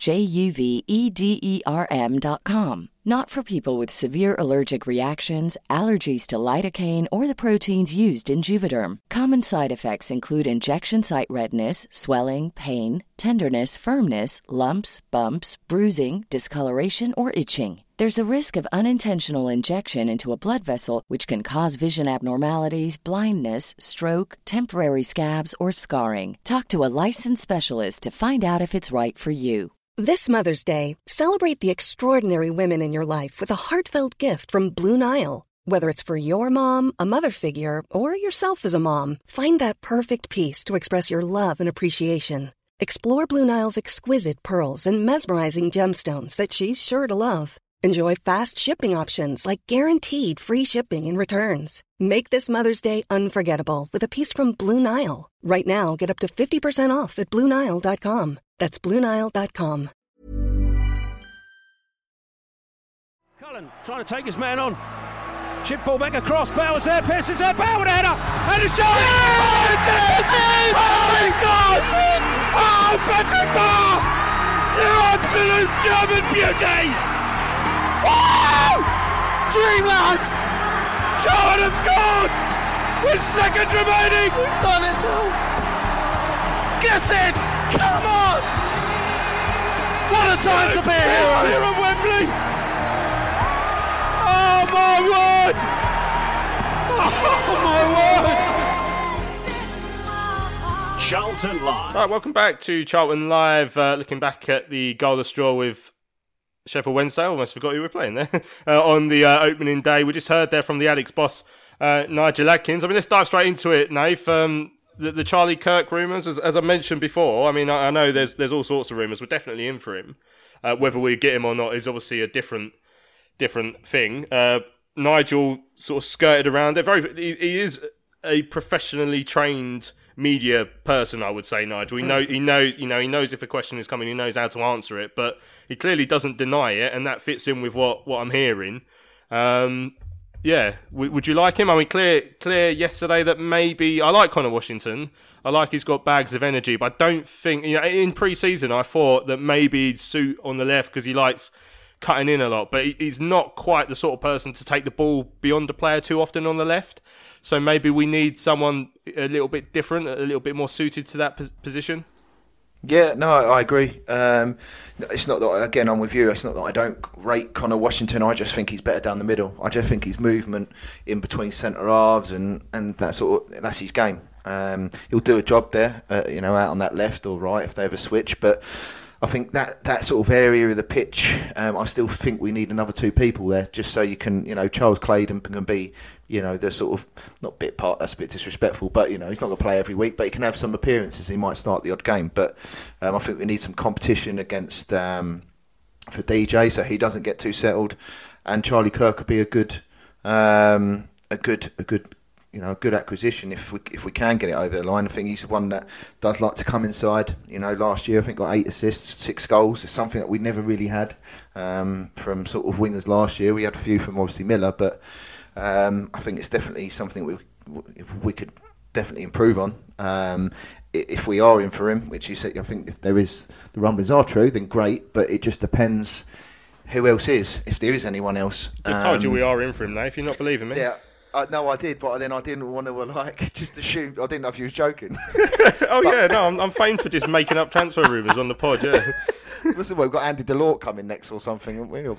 JUVEDERM.com. Not for people with severe allergic reactions, allergies to lidocaine, or the proteins used in Juvederm. Common side effects include injection site redness, swelling, pain, tenderness, firmness, lumps, bumps, bruising, discoloration, or itching. There's a risk of unintentional injection into a blood vessel, which can cause vision abnormalities, blindness, stroke, temporary scabs, or scarring. Talk to a licensed specialist to find out if it's right for you. This Mother's Day, celebrate the extraordinary women in your life with a heartfelt gift from Blue Nile. Whether it's for your mom, a mother figure, or yourself as a mom, find that perfect piece to express your love and appreciation. Explore Blue Nile's exquisite pearls and mesmerizing gemstones that she's sure to love. Enjoy fast shipping options like guaranteed free shipping and returns. Make this Mother's Day unforgettable with a piece from Blue Nile. Right now, get up to 50% off at BlueNile.com. That's BlueNile.com. Cullen trying to take his man on. Chip ball back across. Bowers there. Pearce is there. Bauer with a header. And it's Johnny. Oh, it's in! Oh, he scores! Oh, Patrick Barr! You absolute German beauty! Woo! Dreamland! Charlton have scored! With seconds remaining! We've done it all! Get in! Come on! What a time to be here at Wembley! Oh my word! Oh my word! Charlton Live. All right, welcome back to Charlton Live. Looking back at the goalless draw with Sheffield Wednesday. Almost forgot you were playing there on the opening day. We just heard there from the Alex boss, Nigel Adkins. I mean, let's dive straight into it, Nath. The Charlie Kirk rumours, as I mentioned before. I mean, I know there's all sorts of rumours. We're definitely in for him. Whether we get him or not is obviously a different thing. Nigel sort of skirted around it. He is a professionally trained media person, I would say. Nigel, he knows if a question is coming, he knows how to answer it, but he clearly doesn't deny it, and that fits in with what I'm hearing. Yeah, would you like him? I mean, clear yesterday that maybe I like Connor Washington. I like he's got bags of energy, but I don't think in pre-season I thought that maybe he'd suit on the left because he likes cutting in a lot, but he's not quite the sort of person to take the ball beyond the player too often on the left. So maybe we need someone a little bit different, a little bit more suited to that position. Yeah, no, I agree. It's not that, again, I'm with you. It's not that I don't rate Connor Washington. I just think he's better down the middle. I just think his movement in between centre halves and that's his game. He'll do a job there, out on that left or right if they ever switch. But I think that sort of area of the pitch, I still think we need another two people there, just so you can, Charles Claydon can be, the sort of, not bit part, that's a bit disrespectful, but, he's not going to play every week, but he can have some appearances. He might start the odd game, but I think we need some competition against, for DJ, so he doesn't get too settled, and Charlie Kirk would be a good acquisition if we can get it over the line. I think he's the one that does like to come inside. Last year I think got 8 assists, 6 goals. It's something that we never really had from sort of wingers last year. We had a few from obviously Miller, but I think it's definitely something we could definitely improve on. If we are in for him, which you said, I think if there is, the rumblings are true, then great. But it just depends who else is, if there is anyone else. Just told you we are in for him now. If you're not believing me, yeah. No, I did, but then I didn't want to just assume. I didn't know if you was joking. I'm famed for just making up transfer rumours on the pod. Yeah, listen, we've got Andy Delort coming next or something, haven't we?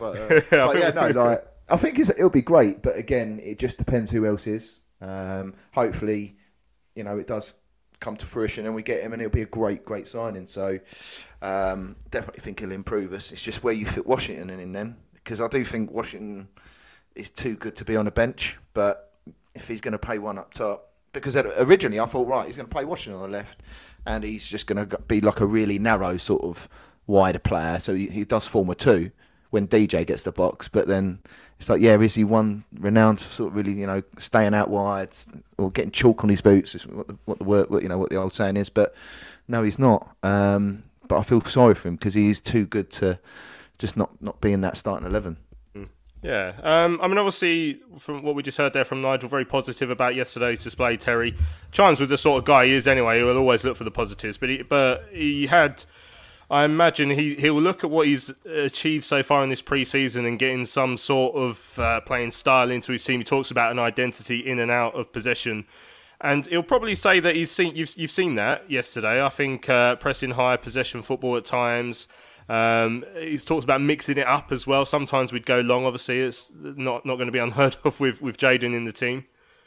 I think it'll be great, but again, it just depends who else is. Hopefully, it does come to fruition and we get him, and it'll be a great signing. So, definitely think he'll improve us. It's just where you fit Washington in then, because I do think Washington is too good to be on a bench, but if he's going to play one up top, because originally I thought, he's going to play Washington on the left and he's just going to be like a really narrow sort of wider player, so he does form a 2 when DJ gets the box, but then it's like, is he one renowned for sort of really, staying out wide or getting chalk on his boots, is what the old saying is, but no, he's not. But I feel sorry for him because he is too good to just not be in that starting 11. Yeah, I mean, obviously, from what we just heard there from Nigel, very positive about yesterday's display, Terry. Chimes with the sort of guy he is anyway. He'll always look for the positives, but he had, I imagine he'll look at what he's achieved so far in this pre-season and getting some sort of playing style into his team. He talks about an identity in and out of possession, and he'll probably say that you've seen that yesterday. I think pressing high, possession football at times. He's talked about mixing it up as well. Sometimes we'd go long. Obviously, it's not going to be unheard of with Jayden in the team.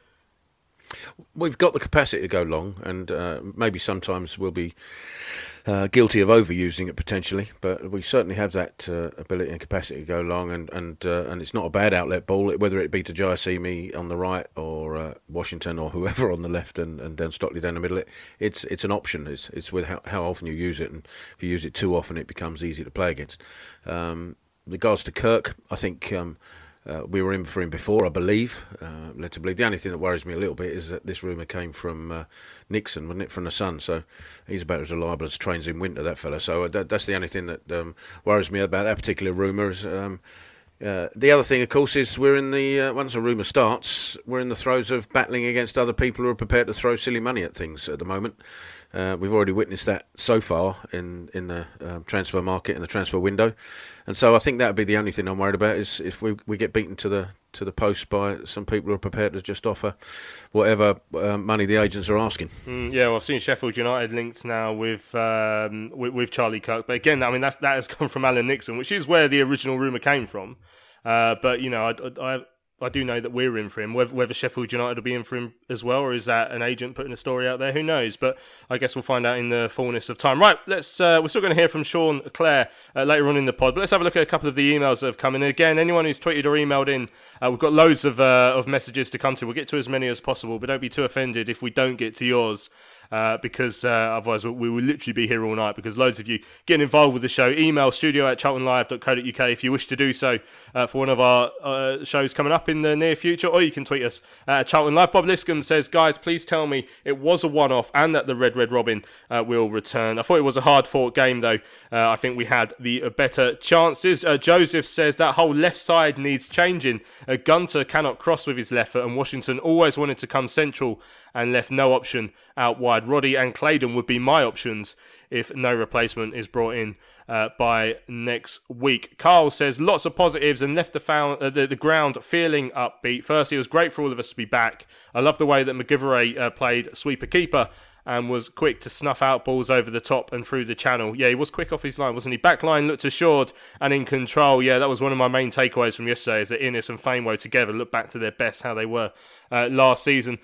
We've got the capacity to go long, and maybe sometimes we'll be guilty of overusing it potentially. But we certainly have that ability and capacity to go long, and it's not a bad outlet ball, whether it be to Jai Simi on the right or or Washington or whoever on the left, and Dan Stockley down the middle. It's an option. It's with how often you use it, and if you use it too often, it becomes easy to play against. Regards to Kirk, I think we were in for him before, I believe. Led to believe. The only thing that worries me a little bit is that this rumour came from Nixon, wasn't it, from the Sun? So he's about as reliable as trains in winter, that fella. So that's the only thing that worries me about that particular rumour. Is the other thing, of course, is we're in the once a rumour starts, we're in the throes of battling against other people who are prepared to throw silly money at things at the moment. We've already witnessed that so far in the transfer market, in the transfer window, and so I think that would be the only thing I'm worried about, is if we get beaten to the post by some people who are prepared to just offer whatever money the agents are asking. Well, I've seen Sheffield United linked now with Charlie Kirk, but again, I mean that has come from Alan Nixon, which is where the original rumour came from. But I do know that we're in for him. Whether Sheffield United will be in for him as well, or is that an agent putting a story out there? Who knows? But I guess we'll find out in the fullness of time. Right, we're still going to hear from Sean Clare later on in the pod. But let's have a look at a couple of the emails that have come in. And again, anyone who's tweeted or emailed in, we've got loads of messages to come to. We'll get to as many as possible, but don't be too offended if we don't get to yours. Because otherwise we will literally be here all night, because loads of you getting involved with the show. Email studio@charltonlive.co.uk if you wish to do so for one of our shows coming up in the near future, or you can tweet us at Charlton Live. Bob Liscombe says, guys, please tell me it was a one-off and that the Red Robin will return. I thought it was a hard-fought game, though. I think we had the better chances. Joseph says that whole left side needs changing. Gunter cannot cross with his left foot, and Washington always wanted to come central and left no option out wide. Roddy and Claydon would be my options if no replacement is brought in by next week. Carl says lots of positives and left the ground feeling upbeat. Firstly, it was great for all of us to be back. I love the way that McGivray played sweeper keeper and was quick to snuff out balls over the top and through the channel. Yeah, he was quick off his line, wasn't he? Back line looked assured and in control. Yeah, that was one of my main takeaways from yesterday, is that Innes and Fameway together look back to their best, how they were last season.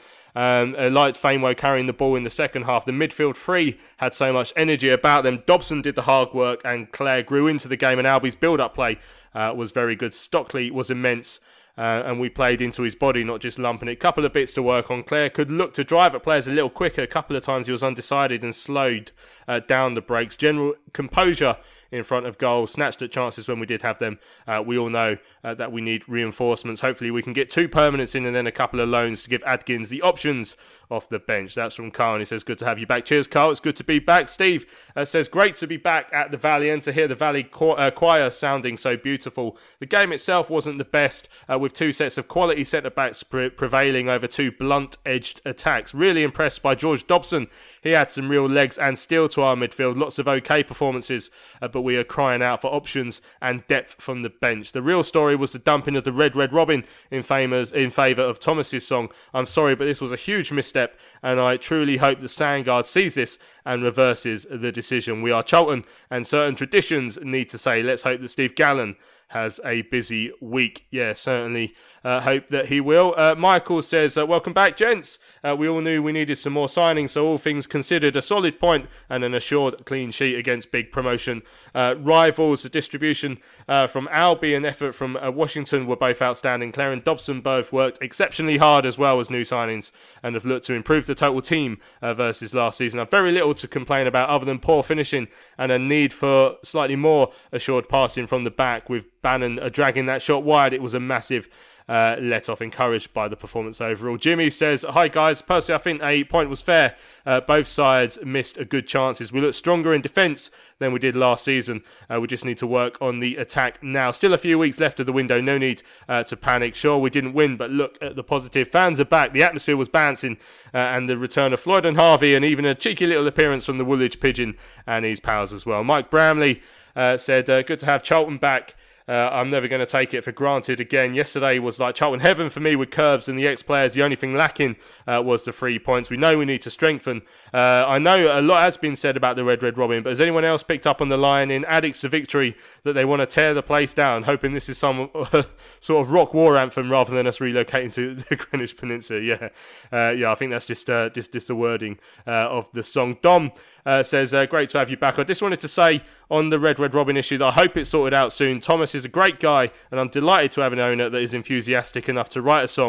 Liked Fameway carrying the ball in the second half. The midfield three had so much energy about them. Dobson did the hard work and Clare grew into the game, and Albie's build-up play was very good. Stockley was immense. And we played into his body, not just lumping it. A couple of bits to work on. Clare could look to drive at players a little quicker. A couple of times he was undecided and slowed down the brakes. General composure in front of goal, snatched at chances when we did have them. We all know that we need reinforcements. Hopefully we can get 2 permanents in and then a couple of loans to give Adkins the options off the bench. That's from Carl, and he says, good to have you back. Cheers, Carl. It's good to be back. Steve says, great to be back at the Valley and to hear the Valley choir sounding so beautiful. The game itself wasn't the best, with 2 sets of quality centre-backs prevailing over 2 blunt-edged attacks. Really impressed by George Dobson. He had some real legs and steel to our midfield. Lots of okay performances, but we are crying out for options and depth from the bench. The real story was the dumping of the Red Robin in favour of Thomas's song. I'm sorry, but this was a huge misstep, and I truly hope the Sandguard sees this and reverses the decision. We are Charlton, and certain traditions need to say, let's hope that Steve Gallen has a busy week. Yeah, certainly hope that he will. Michael says, welcome back, gents. We all knew we needed some more signings, so all things considered, a solid point and an assured clean sheet against big promotion rivals. The distribution from Albie and effort from Washington were both outstanding. Clare and Dobson both worked exceptionally hard as well as new signings and have looked to improve the total team versus last season. I've very little to complain about other than poor finishing and a need for slightly more assured passing from the back, with Bannon dragging that shot wide. It was a massive let off, encouraged by the performance overall. Jimmy says, hi guys, personally I think a point was fair. Both sides missed good chances. We look stronger in defence than we did last season. We just need to work on the attack now. Still a few weeks left of the window, no need to panic. Sure, we didn't win, but look at the positive. Fans are back, the atmosphere was bouncing, and the return of Floyd and Harvey, and even a cheeky little appearance from the Woolwich Pigeon and his pals as well. Mike Bramley said, good to have Charlton back. I'm never going to take it for granted again. Yesterday was like Charlton heaven for me with Curbs and the ex-players. The only thing lacking was the 3 points. We know we need to strengthen. I know a lot has been said about the Red Robin, but has anyone else picked up on the line in Addicts to Victory that they want to tear the place down, hoping this is some sort of rock war anthem rather than us relocating to the Greenwich Peninsula? Yeah, I think that's just the wording of the song. Dom says, great to have you back. I just wanted to say on the Red Robin issue that I hope it's sorted out soon. Thomas is a great guy, and I'm delighted to have an owner that is enthusiastic enough to write a song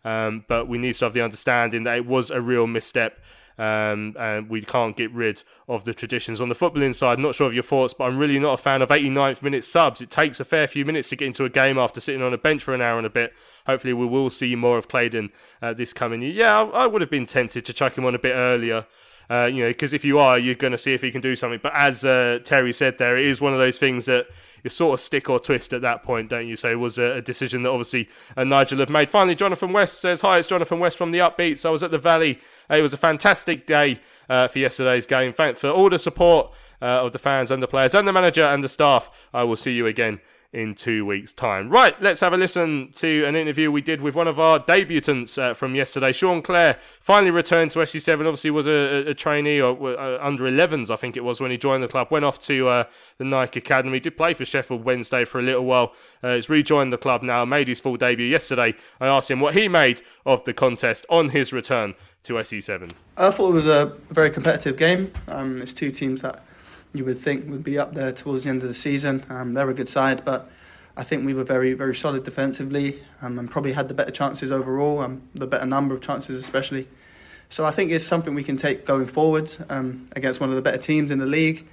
but we need to have the understanding that it was a real misstep. And we can't get rid of the traditions. On the footballing side, not sure of your thoughts, but I'm really not a fan of 89th minute subs. It takes a fair few minutes to get into a game after sitting on a bench for an hour and a bit. Hopefully we will see more of Claydon this coming year. Yeah, I would have been tempted to chuck him on a bit earlier. Because if you are, you're going to see if he can do something. But as Terry said there, it is one of those things that you sort of stick or twist at that point, don't you? So it was a decision that obviously Nigel had made. Finally, Jonathan West says, hi, it's Jonathan West from the Upbeats. I was at the Valley. It was a fantastic day for yesterday's game. Thanks for all the support of the fans and the players and the manager and the staff. I will see you again in 2 weeks' time. Right, let's have a listen to an interview we did with one of our debutants from yesterday. Sean Clare finally returned to SG7. Obviously was a trainee or under 11s, I think it was, when he joined the club. Went off to the Nike Academy. Did play for Sheffield Wednesday for a little while. He's rejoined the club now. Made his full debut yesterday. I asked him what he made of the contest on his return to SE7. I thought it was a very competitive game. It's two teams that you would think would be up there towards the end of the season. They're a good side, but I think we were very, very solid defensively and probably had the better chances overall, the better number of chances especially. So I think it's something we can take going forwards against one of the better teams in the league.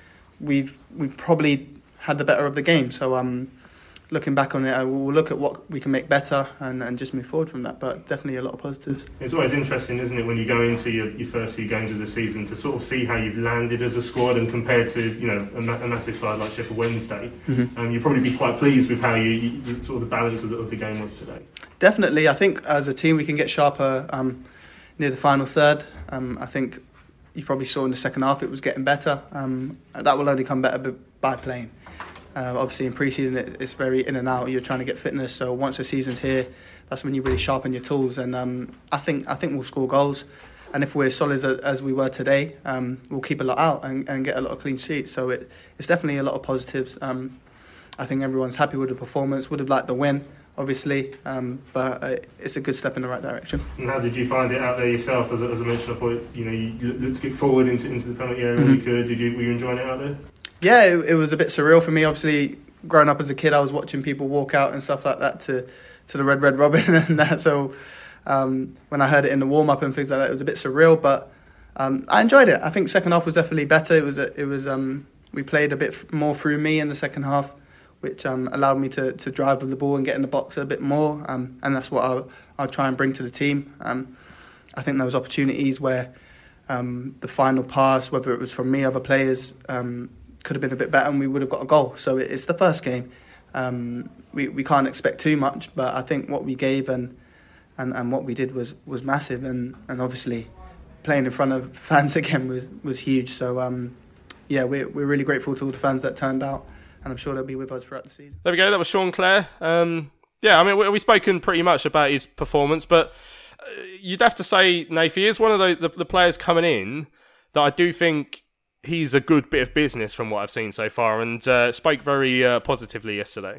We've probably had the better of the game. So looking back on it, we'll look at what we can make better and just move forward from that. But definitely a lot of positives. It's always interesting, isn't it, when you go into your first few games of the season to sort of see how you've landed as a squad and compared to a massive side like Sheffield Wednesday. Mm-hmm. You'll probably be quite pleased with how you sort of the balance of the game was today. Definitely, I think as a team we can get sharper near the final third. I think you probably saw in the second half it was getting better. That will only come better by playing. Obviously in pre-season it's very in and out. You're trying to get fitness, so once the season's here, that's when you really sharpen your tools. And I think we'll score goals. And if we're solid as we were today, we'll keep a lot out and get a lot of clean sheets. So it's definitely a lot of positives. I think everyone's happy with the performance. Would have liked the win, obviously, but it's a good step in the right direction. And how did you find it out there yourself? As I mentioned, I thought let's get forward into the penalty area when you could. Were you enjoying it out there? Yeah, it was a bit surreal for me. Obviously, growing up as a kid, I was watching people walk out and stuff like that to the Red Robin and that. So when I heard it in the warm up and things like that, it was a bit surreal. But I enjoyed it. I think second half was definitely better. It was we played a bit more through me in the second half, which allowed me to drive with the ball and get in the box a bit more. And that's what I'll try and bring to the team. I think there was opportunities where the final pass, whether it was from me or other players, could have been a bit better and we would have got a goal. So it's the first game. We can't expect too much, but I think what we gave and what we did was massive. And obviously playing in front of fans again was huge. So we're really grateful to all the fans that turned out, and I'm sure they'll be with us throughout the season. There we go, that was Sean Clare. We've spoken pretty much about his performance, but you'd have to say, Nath, he is one of the players coming in that I do think he's a good bit of business from what I've seen so far, and spoke very positively yesterday.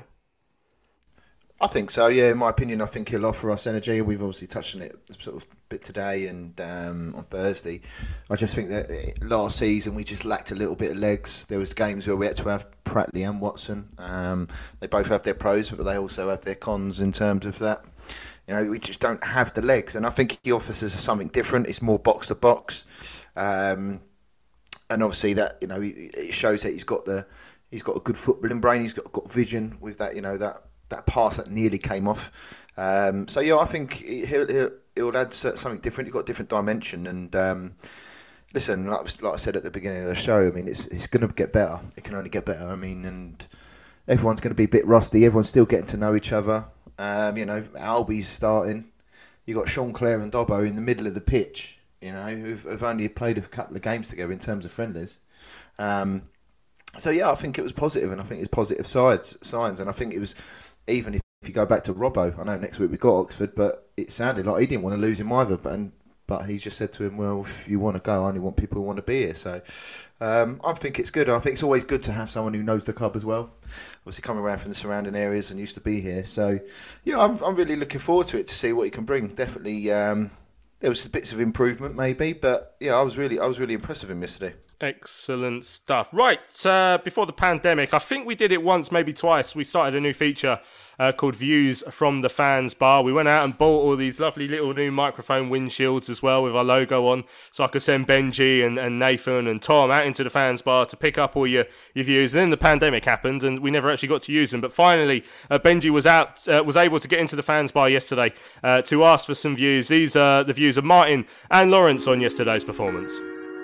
I think so, yeah. In my opinion, I think he'll offer us energy. We've obviously touched on it sort of a bit today and on Thursday. I just think that last season we just lacked a little bit of legs. There was games where we had to have Pratley and Watson. They both have their pros, but they also have their cons in terms of that. We just don't have the legs, and I think he offers us something different. It's more box to box, and obviously that it shows that he's got a good footballing brain. He's got vision with that that pass that nearly came off. I think he'll add something different. He's got a different dimension, and listen, like I said at the beginning of the show, I mean it's going to get better. It can only get better. I mean, and everyone's going to be a bit rusty. Everyone's still getting to know each other. Albi's starting. You got Sean Clare and Dobbo in the middle of the pitch. Who've only played a couple of games together in terms of friendlies. I think it was positive, and I think it's positive signs, and I think it was, even if you go back to Robbo, I know next week we got Oxford, but it sounded like he didn't want to lose him either, but he just said to him, well, if you want to go, I only want people who want to be here. So I think it's good. I think it's always good to have someone who knows the club as well, obviously coming around from the surrounding areas and used to be here. So I'm really looking forward to it, to see what he can bring. Definitely there was bits of improvement maybe, but I was really impressed with him yesterday. Excellent stuff. Right, before the pandemic, I think we did it once, maybe twice. We started a new feature called Views from the Fans Bar. We went out and bought all these lovely little new microphone windshields as well with our logo on, so I could send Benji and Nathan and Tom out into the Fans Bar to pick up all your views. And then the pandemic happened and we never actually got to use them. But finally, Benji was able to get into the Fans Bar yesterday to ask for some views. These are the views of Martin and Lawrence on yesterday's performance.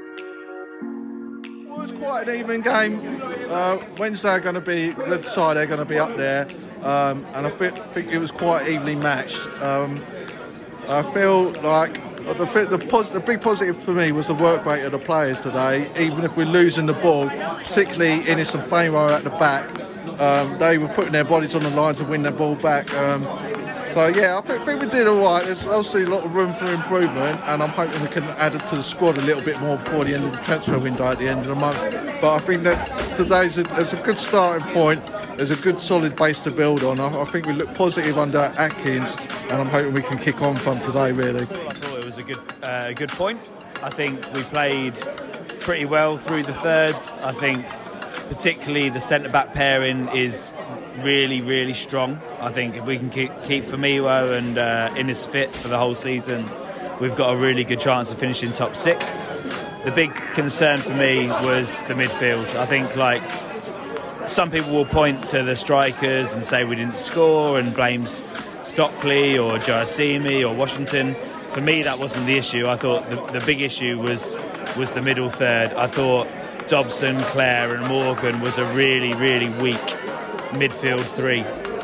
It was quite an even game. Wednesday are going to be a good side. They're going to be up there, and I think it was quite evenly matched. I feel like the big positive for me was the work rate of the players today. Even if we're losing the ball, particularly Innes and Fainwell at the back, they were putting their bodies on the line to win the ball back. So yeah, I think we did all right. There's obviously a lot of room for improvement, and I'm hoping we can add it to the squad a little bit more before the end of the transfer window at the end of the month. But I think that today's a good starting point. There's a good solid base to build on. I think we look positive under Atkins, and I'm hoping we can kick on from today, really. I thought it was a good point. I think we played pretty well through the thirds. I think particularly the centre-back pairing is really, really strong. I think if we can keep Firmino and Innes fit for the whole season, we've got a really good chance of finishing top six. The big concern for me was the midfield. I think some people will point to the strikers and say we didn't score and blame Stockley or Joacimi or Washington. For me, that wasn't the issue. I thought the big issue was the middle third. I thought Dobson, Clare and Morgan was a really, really weak midfield three.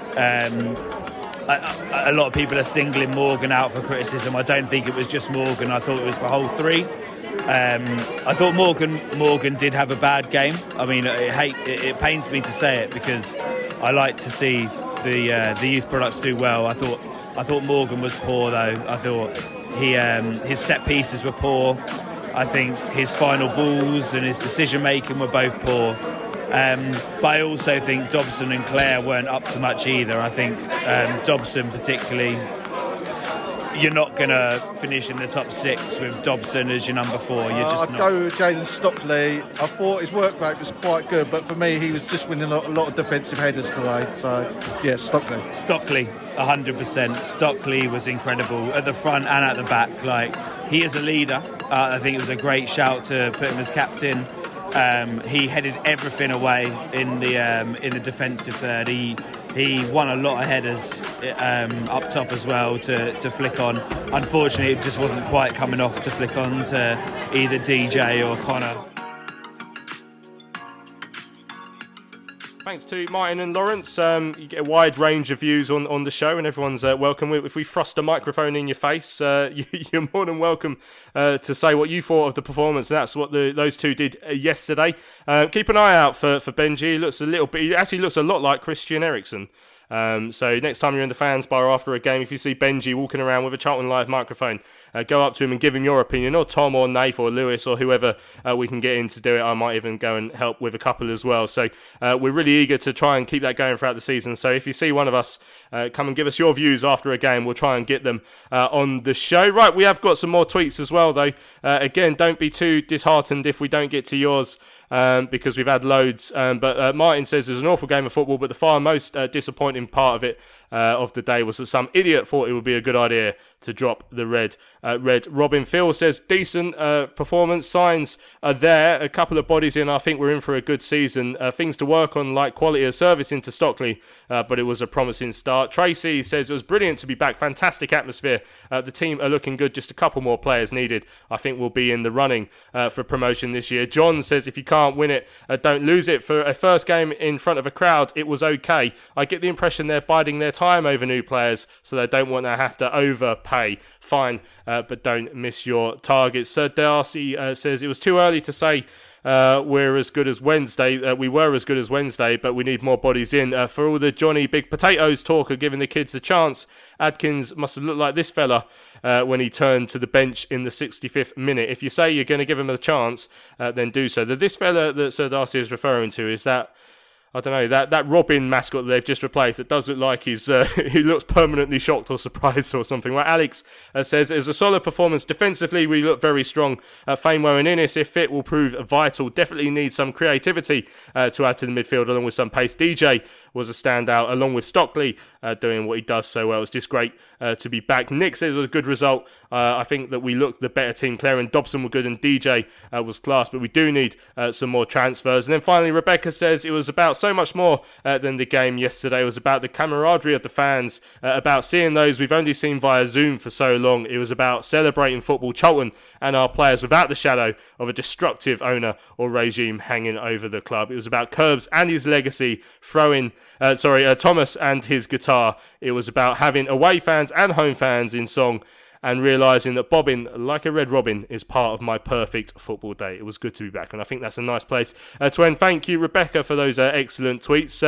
A lot of people are singling Morgan out for criticism. I don't think it was just Morgan. I thought it was the whole three. I thought Morgan did have a bad game. I mean, it pains me to say it because I like to see the youth products do well. I thought Morgan was poor though. I thought his set pieces were poor. I think his final balls and his decision making were both poor. But I also think Dobson and Clare weren't up to much either. I think Dobson particularly, you're not going to finish in the top six with Dobson as your number four. I'd go with Jayden Stockley. I thought his work rate was quite good, but for me he was just winning a lot of defensive headers today. So yeah, Stockley, 100%. Stockley was incredible at the front and at the back. He is a leader. I think it was a great shout to put him as captain. He headed everything away in the defensive third. He won a lot of headers up top as well to flick on. Unfortunately, it just wasn't quite coming off to flick on to either DJ or Connor. Thanks to Martin and Lawrence. You get a wide range of views on the show, and everyone's welcome. If we thrust a microphone in your face, you're more than welcome to say what you thought of the performance. That's what those two did yesterday. Keep an eye out for Benji. He actually looks a lot like Christian Eriksen. So next time you're in the Fans Bar after a game, if you see Benji walking around with a Charlton Live microphone, go up to him and give him your opinion, or Tom or Nath or Lewis or whoever we can get in to do it. I might even go and help with a couple as well. So we're really eager to try and keep that going throughout the season. So if you see one of us, come and give us your views after a game. We'll try and get them on the show. Right, we have got some more tweets as well though. Again, don't be too disheartened if we don't get to yours. Because we've had loads. But Martin says it was an awful game of football, but the far most disappointing part of it of the day was that some idiot thought it would be a good idea to drop the red. Robin Phil says decent performance. Signs are there. A couple of bodies in. I think we're in for a good season. Things to work on, like quality of service into Stockley, but it was a promising start. Tracy says it was brilliant to be back. Fantastic atmosphere. The team are looking good. Just a couple more players needed. I think we'll be in the running for promotion this year. John says if you can't win it, don't lose it. For a first game in front of a crowd, it was okay. I get the impression they're biding their time over new players, so they don't want to have to overpay. Fine, but don't miss your targets. Sir Darcy says it was too early to say we're as good as Wednesday. We were as good as Wednesday, but we need more bodies in. For all the Johnny Big Potatoes talk of giving the kids a chance, Adkins must have looked like this fella when he turned to the bench in the 65th minute. If you say you're going to give him a chance, then do so. This fella that Sir Darcy is referring to is that I don't know, that Robin mascot that they've just replaced, it does look like he looks permanently shocked or surprised or something. Well, Alex says, it's a solid performance. Defensively, we look very strong. Fainwell and Innes, if fit, will prove vital. Definitely need some creativity to add to the midfield, along with some pace. DJ was a standout, along with Stockley doing what he does so well. It's just great to be back. Nick says it was a good result. I think that we looked the better team. Claire and Dobson were good and DJ was class, but we do need some more transfers. And then finally, Rebecca says it was about so much more than the game yesterday. It was about the camaraderie of the fans, about seeing those we've only seen via Zoom for so long. It was about celebrating football, Charlton and our players without the shadow of a destructive owner or regime hanging over the club. It was about Curbs and his legacy, Thomas and his guitar. It was about having away fans and home fans in song, and realising that bobbing like a red robin is part of my perfect football day. It was good to be back, and I think that's a nice place to end. Thank you, Rebecca, for those excellent tweets.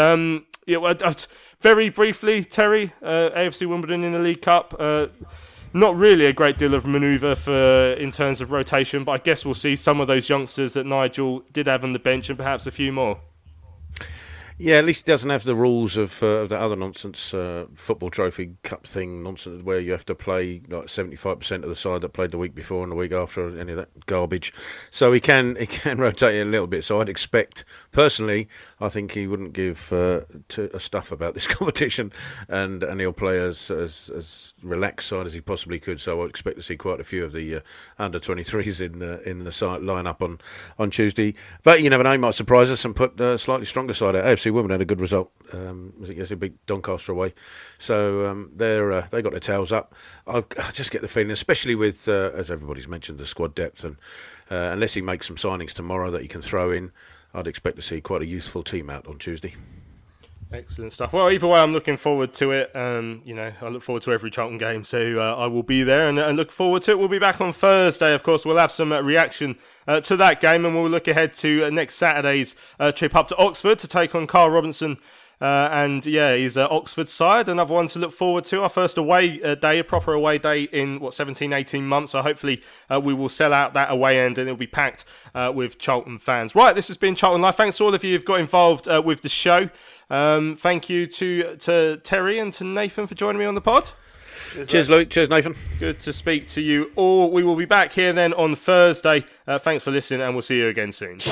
Very briefly, Terry, AFC Wimbledon in the League Cup. Not really a great deal of manoeuvre in terms of rotation, but I guess we'll see some of those youngsters that Nigel did have on the bench and perhaps a few more. Yeah, at least it doesn't have the rules of the other nonsense football trophy cup thing nonsense where you have to play like 75% of the side that played the week before and the week after, any of that garbage. So he can rotate it a little bit. So I'd expect, personally, I think he wouldn't give a stuff about this competition, and he'll play as relaxed side as he possibly could. So I'd expect to see quite a few of the under 23s in the side lineup on Tuesday. But you never know, he might surprise us and put a slightly stronger side out. AFC Women had a good result. Was it yesterday? Beat Doncaster away. So they got their tails up. I just get the feeling, especially with, as everybody's mentioned, the squad depth, and unless he makes some signings tomorrow that he can throw in, I'd expect to see quite a youthful team out on Tuesday. Excellent stuff. Well, either way, I'm looking forward to it. I look forward to every Charlton game, so I will be there and look forward to it. We'll be back on Thursday, of course. We'll have some reaction to that game, and we'll look ahead to next Saturday's trip up to Oxford to take on Carl Robinson. He's Oxford side, another one to look forward to. Our first away day, a proper away day in 17, 18 months. So hopefully we will sell out that away end and it'll be packed with Charlton fans. Right, this has been Charlton Live. Thanks to all of you who've got involved with the show. Thank you to Terry and to Nathan for joining me on the pod. Cheers, Luke. Cheers, Nathan. Good to speak to you all. We will be back here then on Thursday. Thanks for listening, and we'll see you again soon.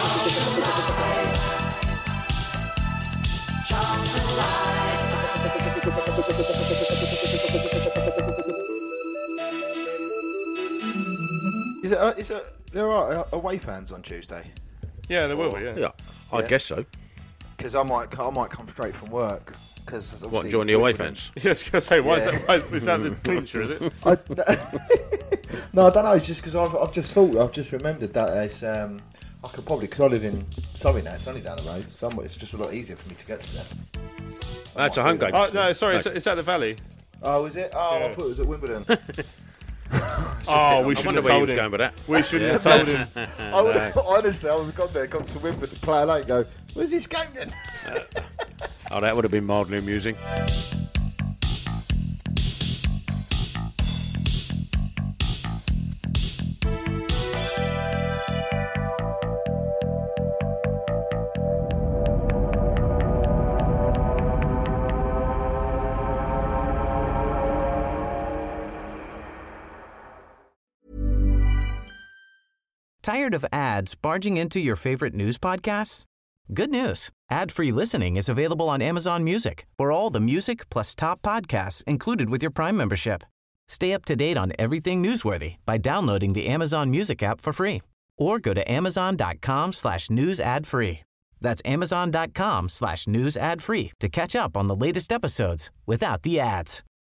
There are away fans on Tuesday? Yeah, there will be. Yeah, I guess so. Because I might come straight from work. What, join the away fans? Yes, I was going to say, why is that the clincher, is it? No, I don't know. It's just because I've just remembered that it's, I could probably, because I live in Surrey now, it's only down the road. Somewhere, it's just a lot easier for me to get to there. That's a home game. Oh, no, sorry, it's at the Valley. Oh, is it? Oh, yeah. I thought it was at Wimbledon. We shouldn't have told him. Going with that. We shouldn't have told him. Honestly, I would have gone to Wimbledon to play a late and go, where's this game then? That would have been mildly amusing. Tired of ads barging into your favorite news podcasts? Good news. Ad-free listening is available on Amazon Music for all the music plus top podcasts included with your Prime membership. Stay up to date on everything newsworthy by downloading the Amazon Music app for free or go to amazon.com/news ad free. That's amazon.com/news ad free to catch up on the latest episodes without the ads.